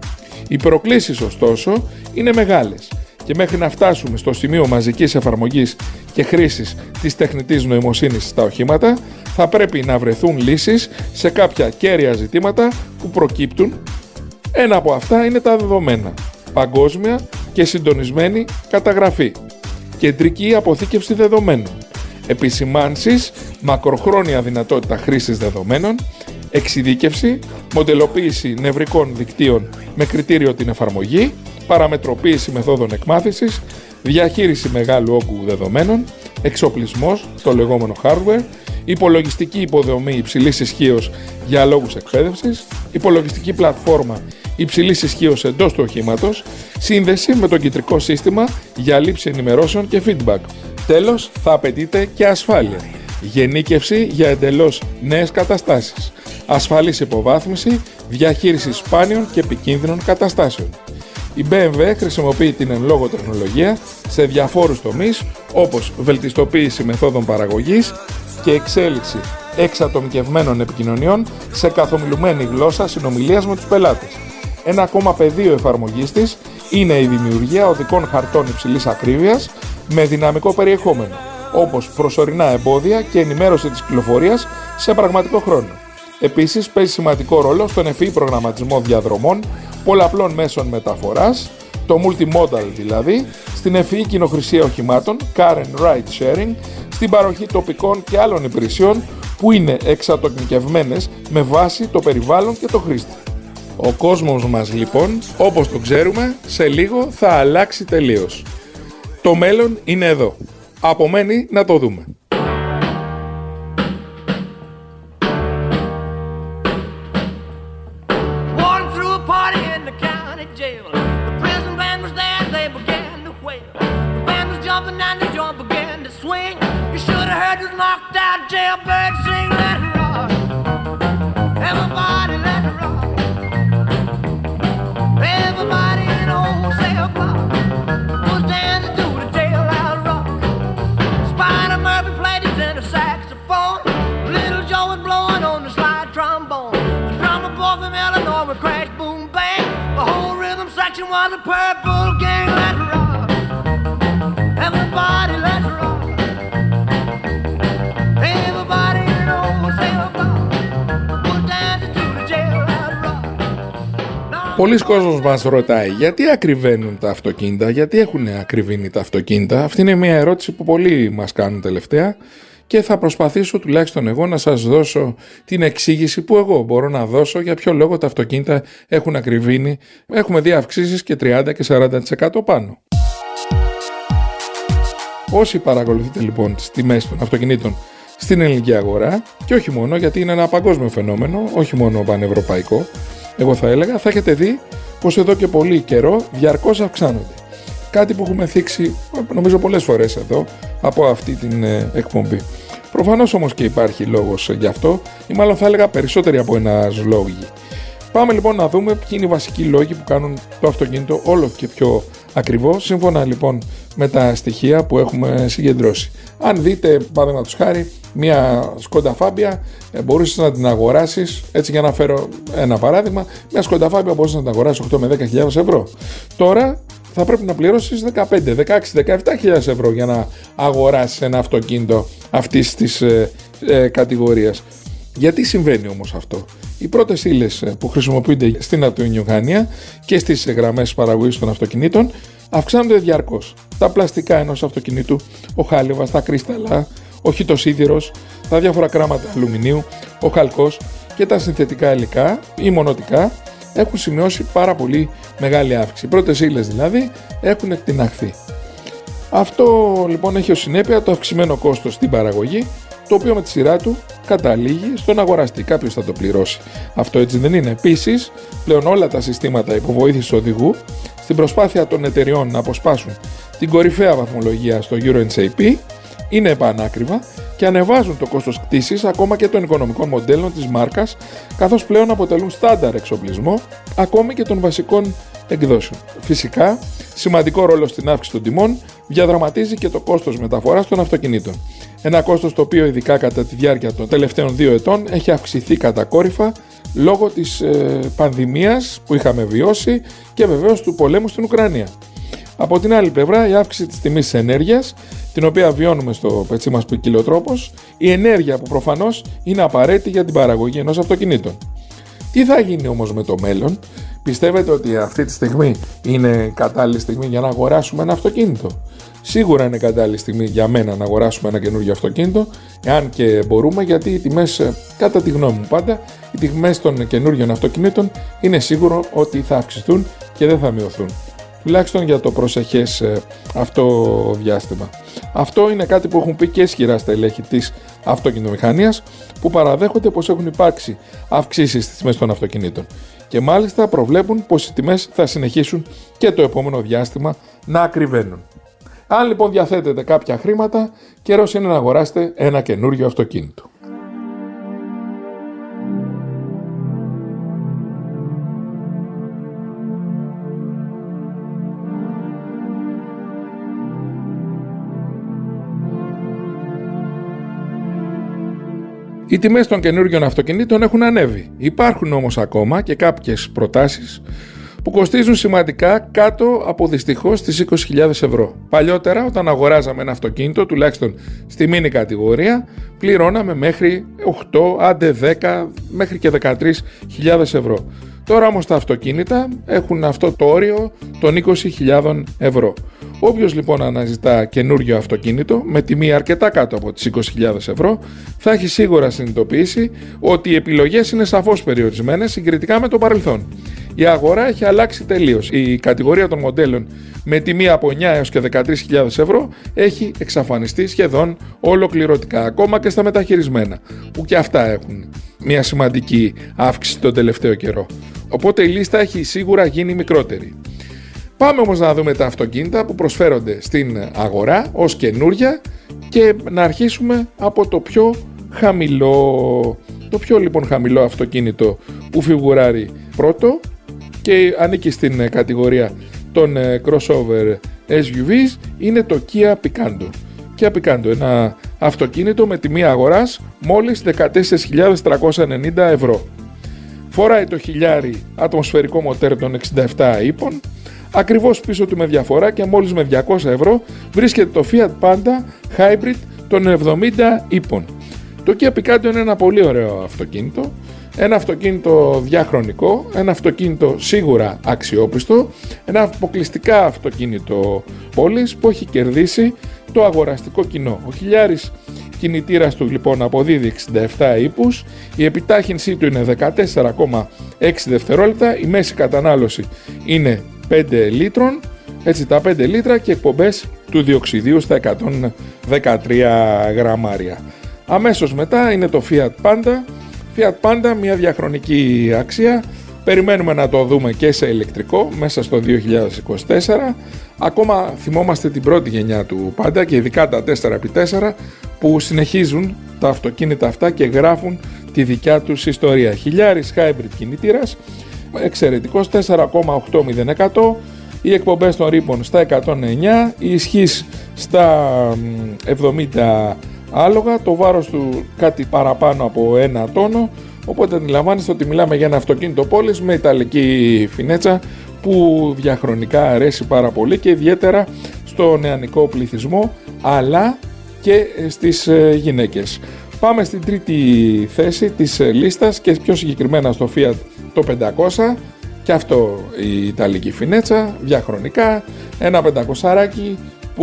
Οι προκλήσεις ωστόσο είναι μεγάλες και μέχρι να φτάσουμε στο σημείο μαζικής εφαρμογής και χρήσης της τεχνητής νοημοσύνης στα οχήματα θα πρέπει να βρεθούν λύσεις σε κάποια κέρια ζητήματα που προκύπτουν. Ένα από αυτά είναι τα δεδομένα, παγκόσμια και συντονισμένη καταγραφή, κεντρική αποθήκευση δεδομένων, επισημάνσεις, μακροχρόνια δυνατότητα χρήσης δεδομένων, εξειδίκευση, μοντελοποίηση νευρικών δικτύων με κριτήριο την εφαρμογή, παραμετροποίηση μεθόδων εκμάθησης, διαχείριση μεγάλου όγκου δεδομένων, εξοπλισμός, το λεγόμενο hardware, υπολογιστική υποδομή υψηλής ισχύως για λόγους εκπαίδευσης, υπολογιστική πλατφόρμα υψηλής ισχύως εντός του οχήματος, σύνδεση με το κεντρικό σύστημα για λήψη ενημερώσεων και feedback. Τέλος, θα απαιτείται και ασφάλεια, γενίκευση για εντελώς νέες καταστάσεις, ασφαλής υποβάθμιση, διαχείριση σπάνιων και επικίνδυνων καταστάσεων. Η μπι εμ ντάμπλιου χρησιμοποιεί την εν λόγω τεχνολογία σε διαφόρους τομείς όπως βελτιστοποίηση μεθόδων παραγωγής και εξέλιξη εξατομικευμένων επικοινωνιών σε καθομιλουμένη γλώσσα συνομιλίας με τους πελάτες. Ένα ακόμα πεδίο εφαρμογής της είναι η δημιουργία οδικών χαρτών υψηλής ακρίβειας με δυναμικό περιεχόμενο, όπως προσωρινά εμπόδια και ενημέρωση της κυκλοφορίας σε πραγματικό χρόνο. Επίσης, παίζει σημαντικό ρόλο στον ευφυή προγραμματισμό διαδρομών, πολλαπλών μέσων μεταφοράς, το multimodal δηλαδή, στην ευφυή κοινοχρησία οχημάτων, car and ride sharing, στην παροχή τοπικών και άλλων υπηρεσιών που είναι εξατομικευμένες με βάση το περιβάλλον και το χρήστη. Ο κόσμος μας λοιπόν, όπως το ξέρουμε, σε λίγο θα αλλάξει τελείως. Το μέλλον είναι εδώ. Απομένει να το δούμε. Πολλοί κόσμος μας ρωτάει γιατί ακριβένουν τα αυτοκίνητα, γιατί έχουν ακριβήνει τα αυτοκίνητα. Αυτή είναι μια ερώτηση που πολλοί μας κάνουν τελευταία και θα προσπαθήσω τουλάχιστον εγώ να σας δώσω την εξήγηση που εγώ μπορώ να δώσω για ποιο λόγο τα αυτοκίνητα έχουν ακριβήνει. Έχουμε δει αυξήσεις και τριάντα και σαράντα τοις εκατό πάνω. Όσοι παρακολουθείτε λοιπόν τις τιμές των αυτοκινήτων στην ελληνική αγορά, και όχι μόνο γιατί είναι ένα παγκόσμιο φαινόμενο, όχι μόνο πανευρωπαϊκό, εγώ θα έλεγα, θα έχετε δει πως εδώ και πολύ καιρό διαρκώς αυξάνονται. Κάτι που έχουμε θίξει νομίζω πολλές φορές εδώ από αυτή την ε, εκπομπή. Προφανώς όμως και υπάρχει λόγος γι' αυτό, ή μάλλον θα έλεγα περισσότεροι από ένας λόγοι. Πάμε λοιπόν να δούμε ποιοι είναι οι βασικοί λόγοι που κάνουν το αυτοκίνητο όλο και πιο ακριβό, σύμφωνα λοιπόν με τα στοιχεία που έχουμε συγκεντρώσει. Αν δείτε, παραδείγματος χάρη, μια Skoda Fabia, μπορούσες να την αγοράσεις, έτσι για να φέρω ένα παράδειγμα, μια Skoda Fabia μπορούσες να την αγοράσεις οκτώ με δέκα χιλιάδες ευρώ. Τώρα θα πρέπει να πληρώσεις δεκαπέντε, δεκαέξι, δεκαεπτά χιλιάδες ευρώ για να αγοράσεις ένα αυτοκίνητο αυτής της ε, ε, κατηγορίας. Γιατί συμβαίνει όμως αυτό? Οι πρώτες ύλες που χρησιμοποιούνται στην αυτοκινητοβιομηχανία και στις γραμμές παραγωγής των αυτοκινήτων αυξάνονται διαρκώς. Τα πλαστικά ενός αυτοκινήτου, ο χάλιβας, τα κρύσταλλα, ο χιτοσίδηρος, τα διάφορα κράματα αλουμινίου, ο χαλκός και τα συνθετικά υλικά ή μονοτικά έχουν σημειώσει πάρα πολύ μεγάλη αύξηση. Οι πρώτες ύλες δηλαδή έχουν εκτιναχθεί. Αυτό λοιπόν έχει ως συνέπεια το αυξημένο κόστος στην παραγωγή, το οποίο με τη σειρά του καταλήγει στον αγοραστή. Κάποιος θα το πληρώσει. Αυτό έτσι δεν είναι? Επίσης, πλέον όλα τα συστήματα υποβοήθησης οδηγού, στην προσπάθεια των εταιριών να αποσπάσουν την κορυφαία βαθμολογία στο Euro εν σέι πι, είναι επανάκριβα και ανεβάζουν το κόστος κτήσης ακόμα και των οικονομικών μοντέλων της μάρκας, καθώς πλέον αποτελούν στάνταρ εξοπλισμό ακόμη και των βασικών εκδόσεων. Φυσικά, σημαντικό ρόλο στην αύξηση των τιμών διαδραματίζει και το κόστος μεταφοράς των αυτοκινήτων. Ένα κόστος το οποίο ειδικά κατά τη διάρκεια των τελευταίων δύο ετών έχει αυξηθεί κατακόρυφα λόγω της ε, πανδημίας που είχαμε βιώσει και βεβαίως του πολέμου στην Ουκρανία. Από την άλλη πλευρά, η αύξηση της τιμής της ενέργειας, την οποία βιώνουμε στο πετσί μας ποικιλοτρόπως, η ενέργεια που προφανώς είναι απαραίτητη για την παραγωγή ενός αυτοκινήτων. Τι θα γίνει όμως με το μέλλον? Πιστεύετε ότι αυτή τη στιγμή είναι κατάλληλη στιγμή για να αγοράσουμε ένα αυτοκίνητο? Σίγουρα είναι κατάλληλη στιγμή για μένα να αγοράσουμε ένα καινούργιο αυτοκίνητο, εάν και μπορούμε, γιατί οι τιμές, κατά τη γνώμη μου πάντα, οι τιμές των καινούργιων αυτοκινήτων είναι σίγουρο ότι θα αυξηθούν και δεν θα μειωθούν. Τουλάχιστον για το προσεχές αυτό διάστημα. Αυτό είναι κάτι που έχουν πει και ισχυρά στελέχη της αυτοκινητομηχανίας, που παραδέχονται πως έχουν υπάρξει αυξήσεις στις τιμές των αυτοκινήτων και μάλιστα προβλέπουν πως οι τιμές θα συνεχίσουν και το επόμενο διάστημα να ακριβένουν. Αν λοιπόν διαθέτετε κάποια χρήματα, καιρός είναι να αγοράσετε ένα καινούργιο αυτοκίνητο. Οι τιμές των καινούργιων αυτοκινήτων έχουν ανέβει. Υπάρχουν όμως ακόμα και κάποιες προτάσεις που κοστίζουν σημαντικά κάτω από δυστυχώς τις είκοσι χιλιάδες ευρώ. Παλιότερα, όταν αγοράζαμε ένα αυτοκίνητο, τουλάχιστον στη μίνι κατηγορία, πληρώναμε μέχρι οκτώ, άντε δέκα, μέχρι και δεκατρείς χιλιάδες ευρώ. Τώρα όμως τα αυτοκίνητα έχουν αυτό το όριο των είκοσι χιλιάδες ευρώ. Όποιος λοιπόν αναζητά καινούριο αυτοκίνητο με τιμή αρκετά κάτω από τις είκοσι χιλιάδες ευρώ θα έχει σίγουρα συνειδητοποιήσει ότι οι επιλογές είναι σαφώς περιορισμένες συγκριτικά με το παρελθόν. Η αγορά έχει αλλάξει τελείως. Η κατηγορία των μοντέλων με τιμή από εννιά έως και δεκατρείς χιλιάδες ευρώ έχει εξαφανιστεί σχεδόν ολοκληρωτικά, ακόμα και στα μεταχειρισμένα, που και αυτά έχουν μια σημαντική αύξηση τον τελευταίο καιρό. Οπότε η λίστα έχει σίγουρα γίνει μικρότερη. Πάμε όμως να δούμε τα αυτοκίνητα που προσφέρονται στην αγορά ως καινούρια και να αρχίσουμε από το πιο χαμηλό. Το πιο λοιπόν χαμηλό αυτοκίνητο που φιγουράρει πρώτο και ανήκει στην κατηγορία των crossover ες γιου βις είναι το Kia Picanto. Kia Picanto, ένα αυτοκίνητο με τιμή αγοράς μόλις δεκατέσσερις χιλιάδες τριακόσια ενενήντα ευρώ. Φοράει το χιλιάρι ατμοσφαιρικό μοτέρ των εξήντα επτά ύπων, ακριβώς πίσω του με διαφορά και μόλις με διακόσια ευρώ βρίσκεται το Fiat Panda Hybrid των εβδομήντα ύπων. Το Kia Picanto είναι ένα πολύ ωραίο αυτοκίνητο, ένα αυτοκίνητο διαχρονικό, ένα αυτοκίνητο σίγουρα αξιόπιστο, ένα αποκλειστικά αυτοκίνητο πόλης που έχει κερδίσει το αγοραστικό κοινό. Ο χιλιάρης κινητήρας του λοιπόν αποδίδει εξήντα επτά ύπους, η επιτάχυνσή του είναι δεκατέσσερα κόμμα έξι δευτερόλεπτα, η μέση κατανάλωση είναι πέντε λίτρων, έτσι τα πέντε λίτρα και εκπομπές του διοξιδίου στα εκατόν δεκατρία γραμμάρια. Αμέσως μετά είναι το Fiat Panda. Fiat Panda, μια διαχρονική αξία, περιμένουμε να το δούμε και σε ηλεκτρικό μέσα στο δύο χιλιάδες είκοσι τέσσερα. Ακόμα θυμόμαστε την πρώτη γενιά του Panda και ειδικά τα τέσσερα επί τέσσερα που συνεχίζουν τα αυτοκίνητα αυτά και γράφουν τη δικιά τους ιστορία. Χιλιάρης hybrid κινητήρας, εξαιρετικός, τέσσερα κόμμα ογδόντα εκατό, οι εκπομπές των ρήπων στα εκατόν εννιά, η ισχύς στα εβδομήντα άλογα, το βάρος του κάτι παραπάνω από ένα τόνο, οπότε αντιλαμβάνεστε ότι μιλάμε για ένα αυτοκίνητο πόλης με ιταλική φινέτσα που διαχρονικά αρέσει πάρα πολύ και ιδιαίτερα στο νεανικό πληθυσμό αλλά και στις γυναίκες. Πάμε στην τρίτη θέση της λίστας και πιο συγκεκριμένα στο Fiat το πεντακόσια, και αυτό η ιταλική φινέτσα διαχρονικά, ένα πεντακόσιαράκι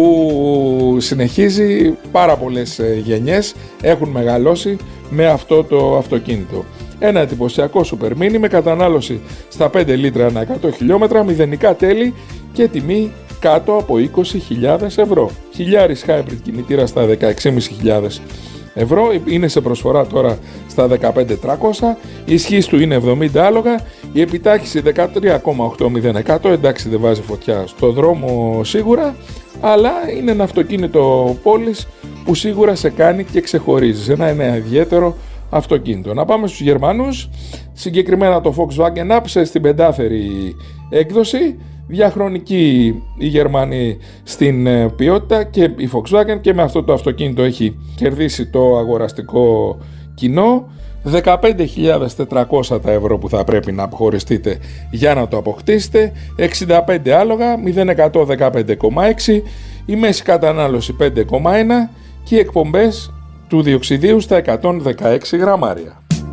που συνεχίζει, πάρα πολλές γενιές έχουν μεγαλώσει με αυτό το αυτοκίνητο. Ένα εντυπωσιακό Super Mini με κατανάλωση στα πέντε λίτρα ανά εκατό χιλιόμετρα, μηδενικά τέλη και τιμή κάτω από είκοσι χιλιάδες ευρώ. Χιλιάρης hybrid κινητήρα στα δεκαέξι χιλιάδες πεντακόσια ευρώ, είναι σε προσφορά τώρα στα δεκαπέντε χιλιάδες τριακόσια, η ισχύς του είναι εβδομήντα άλογα, η επιτάχυση δεκατρία κόμμα ογδόντα εκατό, εντάξει δεν βάζει φωτιά στο δρόμο σίγουρα, αλλά είναι ένα αυτοκίνητο πόλης που σίγουρα σε κάνει και ξεχωρίζει σε ένα, ένα ιδιαίτερο αυτοκίνητο. Να πάμε στους Γερμανούς, συγκεκριμένα το Volkswagen Up στην πεντάθερη έκδοση, διαχρονική οι Γερμανοί στην ποιότητα και η Volkswagen, και με αυτό το αυτοκίνητο έχει κερδίσει το αγοραστικό κοινό. δεκαπέντε χιλιάδες τετρακόσια τα ευρώ που θα πρέπει να αποχωριστείτε για να το αποκτήσετε, εξήντα πέντε άλογα, μηδέν εκατό δεκαπέντε κόμμα έξι, η μέση κατανάλωση πέντε κόμμα ένα και οι εκπομπές του διοξιδίου στα εκατόν δεκαέξι γραμμάρια.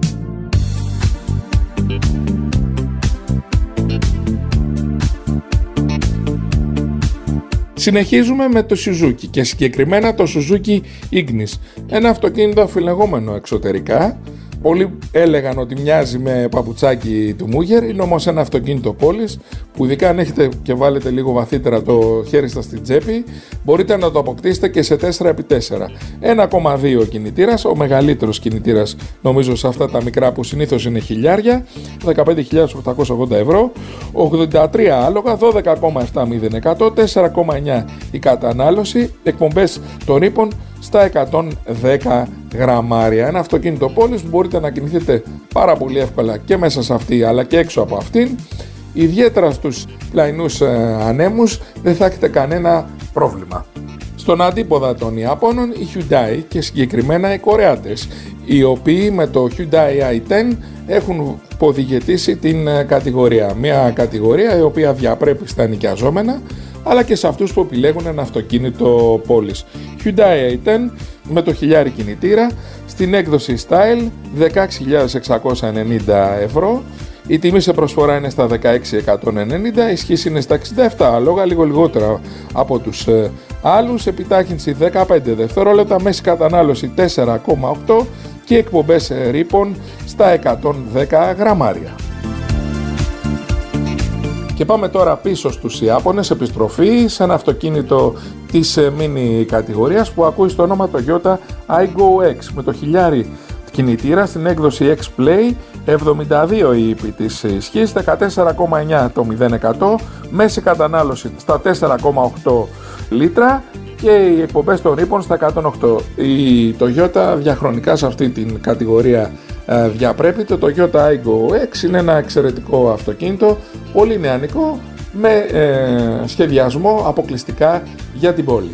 Συνεχίζουμε με το Suzuki και συγκεκριμένα το Suzuki Ignis, ένα αυτοκίνητο αφιλεγόμενο εξωτερικά. Πολλοί έλεγαν ότι μοιάζει με παπουτσάκι του Μούγερ, είναι όμως ένα αυτοκίνητο πόλης που ειδικά αν έχετε και βάλετε λίγο βαθύτερα το χέρι σας στην τσέπη μπορείτε να το αποκτήσετε και σε τέσσερα επί τέσσερα. ένα κόμμα δύο κινητήρας, ο μεγαλύτερος κινητήρας νομίζω σε αυτά τα μικρά που συνήθως είναι χιλιάρια, δεκαπέντε χιλιάδες οκτακόσια ογδόντα ευρώ, ογδόντα τρία άλογα, δώδεκα κόμμα επτακόσια εκατό, τέσσερα κόμμα εννιά η κατανάλωση, εκπομπές των ρήπων στα εκατόν δέκα γραμμάρια. Ένα αυτοκίνητο πόλης που μπορείτε να κινηθείτε πάρα πολύ εύκολα και μέσα σε αυτή αλλά και έξω από αυτήν. Ιδιαίτερα στους πλαϊνούς ε, ανέμους δεν θα έχετε κανένα πρόβλημα. Στον αντίποδα των Ιάπωνων οι Hyundai και συγκεκριμένα οι Κορεάτες, οι οποίοι με το Hyundai άι δέκα έχουν ποδηγετήσει την κατηγορία. Μια κατηγορία η οποία διαπρέπει στα νοικιαζόμενα αλλά και σε αυτούς που επιλέγουν ένα αυτοκίνητο πόλης. Hyundai άι δέκα με το χιλιάρι κινητήρα στην έκδοση Style δεκαέξι χιλιάδες εξακόσια ενενήντα ευρώ. Η τιμή σε προσφορά είναι στα δεκαέξι χιλιάδες εκατόν ενενήντα, η σχήση είναι στα εξήντα επτά άλογα, λίγο λιγότερα από τους ε, άλλους, επιτάχυνση δεκαπέντε δευτερόλεπτα, μέση κατανάλωση τέσσερα κόμμα οκτώ και εκπομπές ε, ρήπων στα εκατόν δέκα γραμμάρια. Και πάμε τώρα πίσω στους Ιάπωνες, επιστροφή σε ένα αυτοκίνητο της ε, mini κατηγορίας που ακούει στο όνομα Toyota Aygo X με το χιλιάρι κινητήρα στην έκδοση X-Play, εβδομήντα δύο η ύπη της ισχύς, δεκατέσσερα κόμμα εννιά το μηδέν τοις εκατό, μέση κατανάλωση στα τέσσερα κόμμα οκτώ λίτρα και οι εκπομπές των ρήπων στα εκατόν οκτώ. Η Toyota διαχρονικά σε αυτή την κατηγορία ε, διαπρέπει. Το Toyota Aygo X είναι ένα εξαιρετικό αυτοκίνητο, πολύ νεανικό, με ε, σχεδιασμό αποκλειστικά για την πόλη.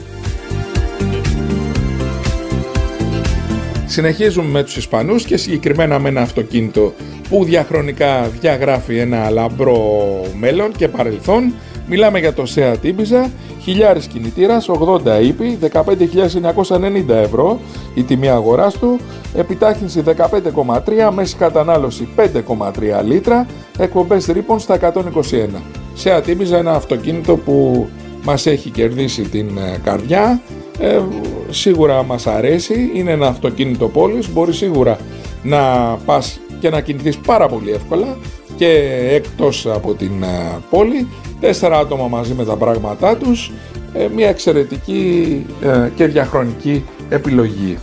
Συνεχίζουμε με τους Ισπανούς και συγκεκριμένα με ένα αυτοκίνητο που διαχρονικά διαγράφει ένα λαμπρό μέλλον και παρελθόν. Μιλάμε για το Seat Ibiza, χιλιάρης κινητήρας, ογδόντα ύπη, δεκαπέντε χιλιάδες εννιακόσια ενενήντα ευρώ η τιμή αγοράς του, επιτάχυνση δεκαπέντε κόμμα τρία, μέση κατανάλωση πέντε κόμμα τρία λίτρα, εκπομπές ρήπων στα εκατόν είκοσι ένα. Seat Ibiza, ένα αυτοκίνητο που μας έχει κερδίσει την καρδιά. Ε, σίγουρα μας αρέσει, είναι ένα αυτοκίνητο πόλης, μπορεί σίγουρα να πας και να κινηθείς πάρα πολύ εύκολα και εκτός από την uh, πόλη, τέσσερα άτομα μαζί με τα πράγματά τους, ε, μια εξαιρετική ε, και διαχρονική επιλογή.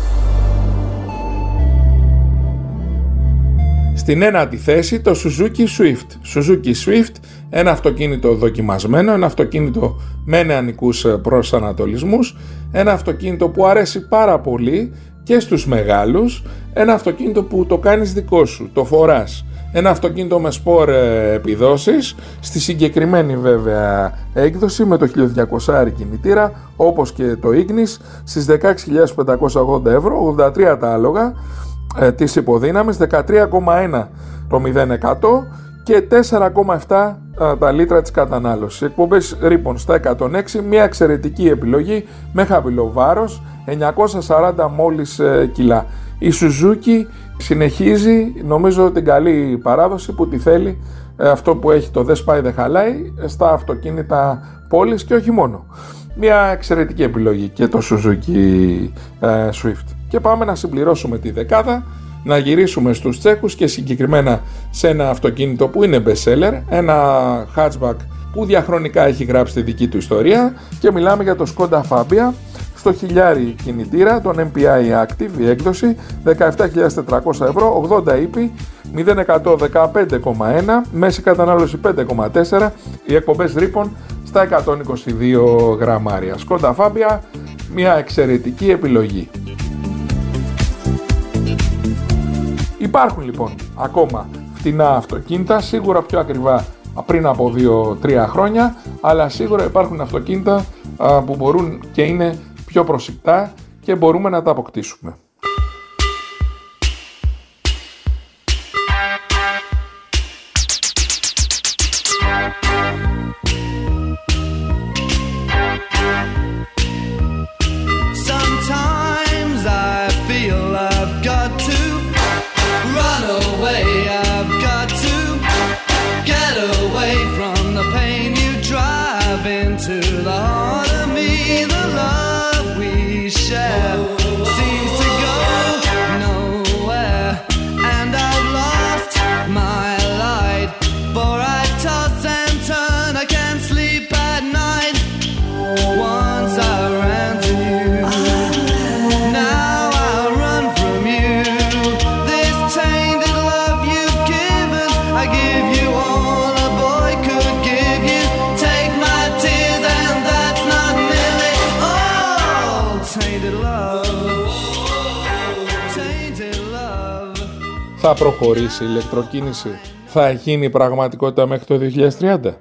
Στην ένατη θέση το Suzuki Swift. Suzuki Swift, ένα αυτοκίνητο δοκιμασμένο, ένα αυτοκίνητο με νεανικούς προσανατολισμούς, ένα αυτοκίνητο που αρέσει πάρα πολύ και στους μεγάλους, ένα αυτοκίνητο που το κάνεις δικό σου, το φοράς. Ένα αυτοκίνητο με σπορ επιδόσεις, στη συγκεκριμένη βέβαια έκδοση με το χίλια διακόσια κινητήρα, όπως και το Ignis, στις δεκαέξι χιλιάδες πεντακόσια ογδόντα ευρώ, ογδόντα τρία τα άλογα ε, της υποδύναμης, δεκατρία κόμμα ένα το μηδέν τοις εκατό και τέσσερα κόμμα επτά ε, τα λίτρα της κατανάλωσης. Εκπομπές ρήπων στα εκατόν έξι, μια εξαιρετική επιλογή με χαμηλό βάρος, εννιακόσια σαράντα μόλις ε, κιλά. Η Suzuki συνεχίζει, νομίζω, την καλή παράδοση που τη θέλει, ε, αυτό που έχει το δεν σπάει δεν χαλάει στα αυτοκίνητα πόλης και όχι μόνο. Μια εξαιρετική επιλογή και το Suzuki ε, Swift. Και πάμε να συμπληρώσουμε τη δεκάδα, να γυρίσουμε στους Τσέχους και συγκεκριμένα σε ένα αυτοκίνητο που είναι best seller, ένα hatchback που διαχρονικά έχει γράψει τη δική του ιστορία και μιλάμε για το Skoda Fabia στο χιλιάρι κινητήρα, τον εμ πι άι Active, η έκδοση, δεκαεπτά χιλιάδες τετρακόσια ευρώ, ογδόντα ύπη, μηδέν τοις εκατό δεκαπέντε κόμμα ένα, μέση κατανάλωση πέντε κόμμα τέσσερα, οι εκπομπές ρήπων στα εκατόν είκοσι δύο γραμμάρια. Skoda Fabia, μια εξαιρετική επιλογή. Υπάρχουν λοιπόν ακόμα φτηνά αυτοκίνητα, σίγουρα πιο ακριβά πριν από δύο τρία χρόνια, αλλά σίγουρα υπάρχουν αυτοκίνητα α, που μπορούν και είναι πιο προσιτά και μπορούμε να τα αποκτήσουμε. Θα προχωρήσει η ηλεκτροκίνηση, θα γίνει πραγματικότητα μέχρι το δύο χιλιάδες τριάντα.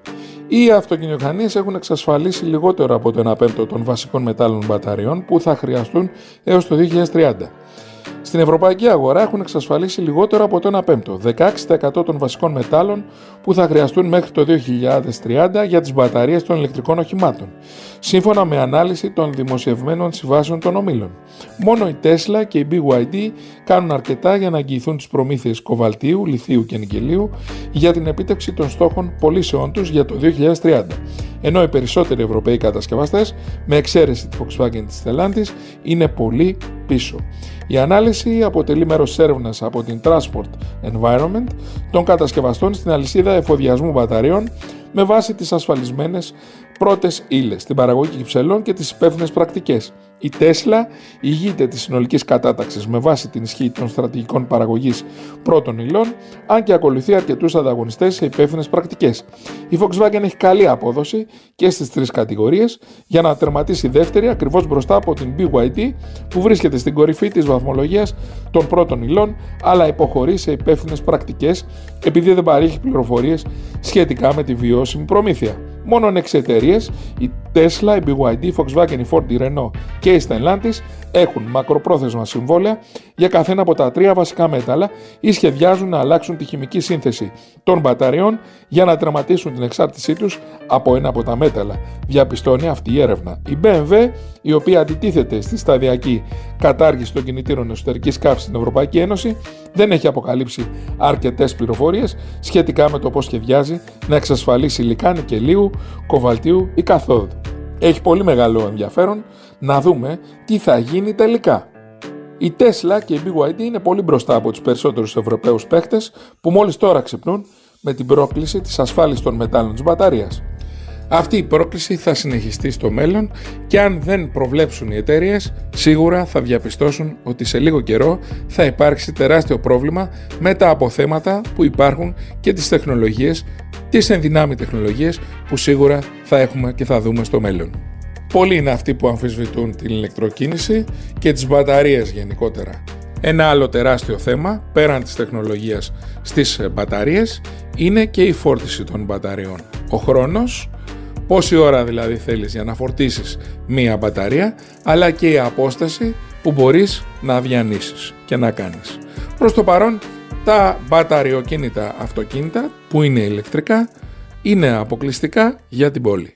Οι αυτοκινητομηχανίες έχουν εξασφαλίσει λιγότερο από το ένα πέμπτο των βασικών μετάλλων μπαταριών που θα χρειαστούν έως το δύο χιλιάδες τριάντα. Στην ευρωπαϊκή αγορά έχουν εξασφαλίσει λιγότερο από το ένα πέμπτο, δεκαέξι τοις εκατό των βασικών μετάλλων που θα χρειαστούν μέχρι το δύο χιλιάδες τριάντα για τις μπαταρίες των ηλεκτρικών οχημάτων, σύμφωνα με ανάλυση των δημοσιευμένων συμβάσεων των ομίλων. Μόνο η Tesla και η μπι γουάι ντι κάνουν αρκετά για να εγγυηθούν τις προμήθειες κοβαλτίου, λιθίου και νικελίου για την επίτευξη των στόχων πωλήσεών τους για το δύο χιλιάδες τριάντα. Ενώ οι περισσότεροι ευρωπαίοι κατασκευαστές, με εξαίρεση τη Volkswagen και της Stellantis, είναι πολύ πίσω. Η ανάλυση αποτελεί μέρος έρευνας από την Transport Environment των κατασκευαστών στην αλυσίδα εφοδιασμού μπαταριών με βάση τις ασφαλισμένες πρώτες ύλες, την παραγωγή κυψελών και τις υπεύθυνες πρακτικές. Η Tesla ηγείται της συνολικής κατάταξης με βάση την ισχύ των στρατηγικών παραγωγής πρώτων υλών, αν και ακολουθεί αρκετούς ανταγωνιστές σε υπεύθυνες πρακτικές. Η Volkswagen έχει καλή απόδοση και στις τρεις κατηγορίες για να τερματίσει δεύτερη ακριβώς μπροστά από την μπι γουάι ντι που βρίσκεται στην κορυφή της βαθμολογίας των πρώτων υλών, αλλά υποχωρεί σε υπεύθυνες πρακτικές επειδή δεν παρέχει πληροφορίες σχετικά με τη βιώσιμη προμήθεια. Μόνο έξι εταιρείες, η Tesla, η μπι γουάι ντι, η Volkswagen, η Ford, η Renault και η Stellantis έχουν μακροπρόθεσμα συμβόλαια για καθένα από τα τρία βασικά μέταλλα ή σχεδιάζουν να αλλάξουν τη χημική σύνθεση των μπαταριών για να τερματίσουν την εξάρτησή τους από ένα από τα μέταλλα, διαπιστώνει αυτή η έρευνα. Η μπι εμ ντάμπλιου, η οποία αντιτίθεται στη σταδιακή κατάργηση των κινητήρων εσωτερικής καύσης στην Ευρωπαϊκή Ένωση, δεν έχει αποκαλύψει αρκετές πληροφορίες σχετικά με το πώς σχεδιάζει να εξασφαλίσει υλικά νικελίου, κοβαλτίου ή καθόδου. Έχει πολύ μεγάλο ενδιαφέρον να δούμε τι θα γίνει τελικά. Η Tesla και η μπι γουάι ντι είναι πολύ μπροστά από τους περισσότερους Ευρωπαίους παίχτες που μόλις τώρα ξυπνούν με την πρόκληση της ασφάλισης των μετάλλων της μπαταρίας. Αυτή η πρόκληση θα συνεχιστεί στο μέλλον και αν δεν προβλέψουν οι εταιρείες, σίγουρα θα διαπιστώσουν ότι σε λίγο καιρό θα υπάρξει τεράστιο πρόβλημα με τα αποθέματα που υπάρχουν και τις τεχνολογίες, τις ενδυνάμει τεχνολογίες που σίγουρα θα έχουμε και θα δούμε στο μέλλον. Πολλοί είναι αυτοί που αμφισβητούν την ηλεκτροκίνηση και τις μπαταρίες γενικότερα. Ένα άλλο τεράστιο θέμα, πέραν της τεχνολογίας στις μπαταρίες, είναι και η φόρτιση των μπαταριών. Ο χρόνος, πόση ώρα δηλαδή θέλεις για να φορτίσεις μία μπαταρία, αλλά και η απόσταση που μπορείς να διανύσεις και να κάνεις. Προς το παρόν, τα μπαταριοκίνητα αυτοκίνητα, που είναι ηλεκτρικά, είναι αποκλειστικά για την πόλη.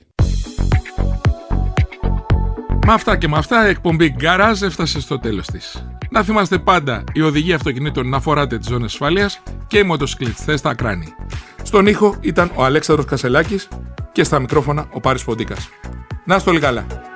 Με αυτά και με αυτά, η εκπομπή Garage έφτασε στο τέλος της. Να θυμάστε πάντα η οδηγία αυτοκινήτων να φοράτε τις ζώνες ασφαλείας και οι μοτοσυκλετιστές στα ακράνη. Στον ήχο ήταν ο Αλέξανδρος Κασελάκης και στα μικρόφωνα ο Πάρης Ποντίκας. Να είστε όλοι καλά.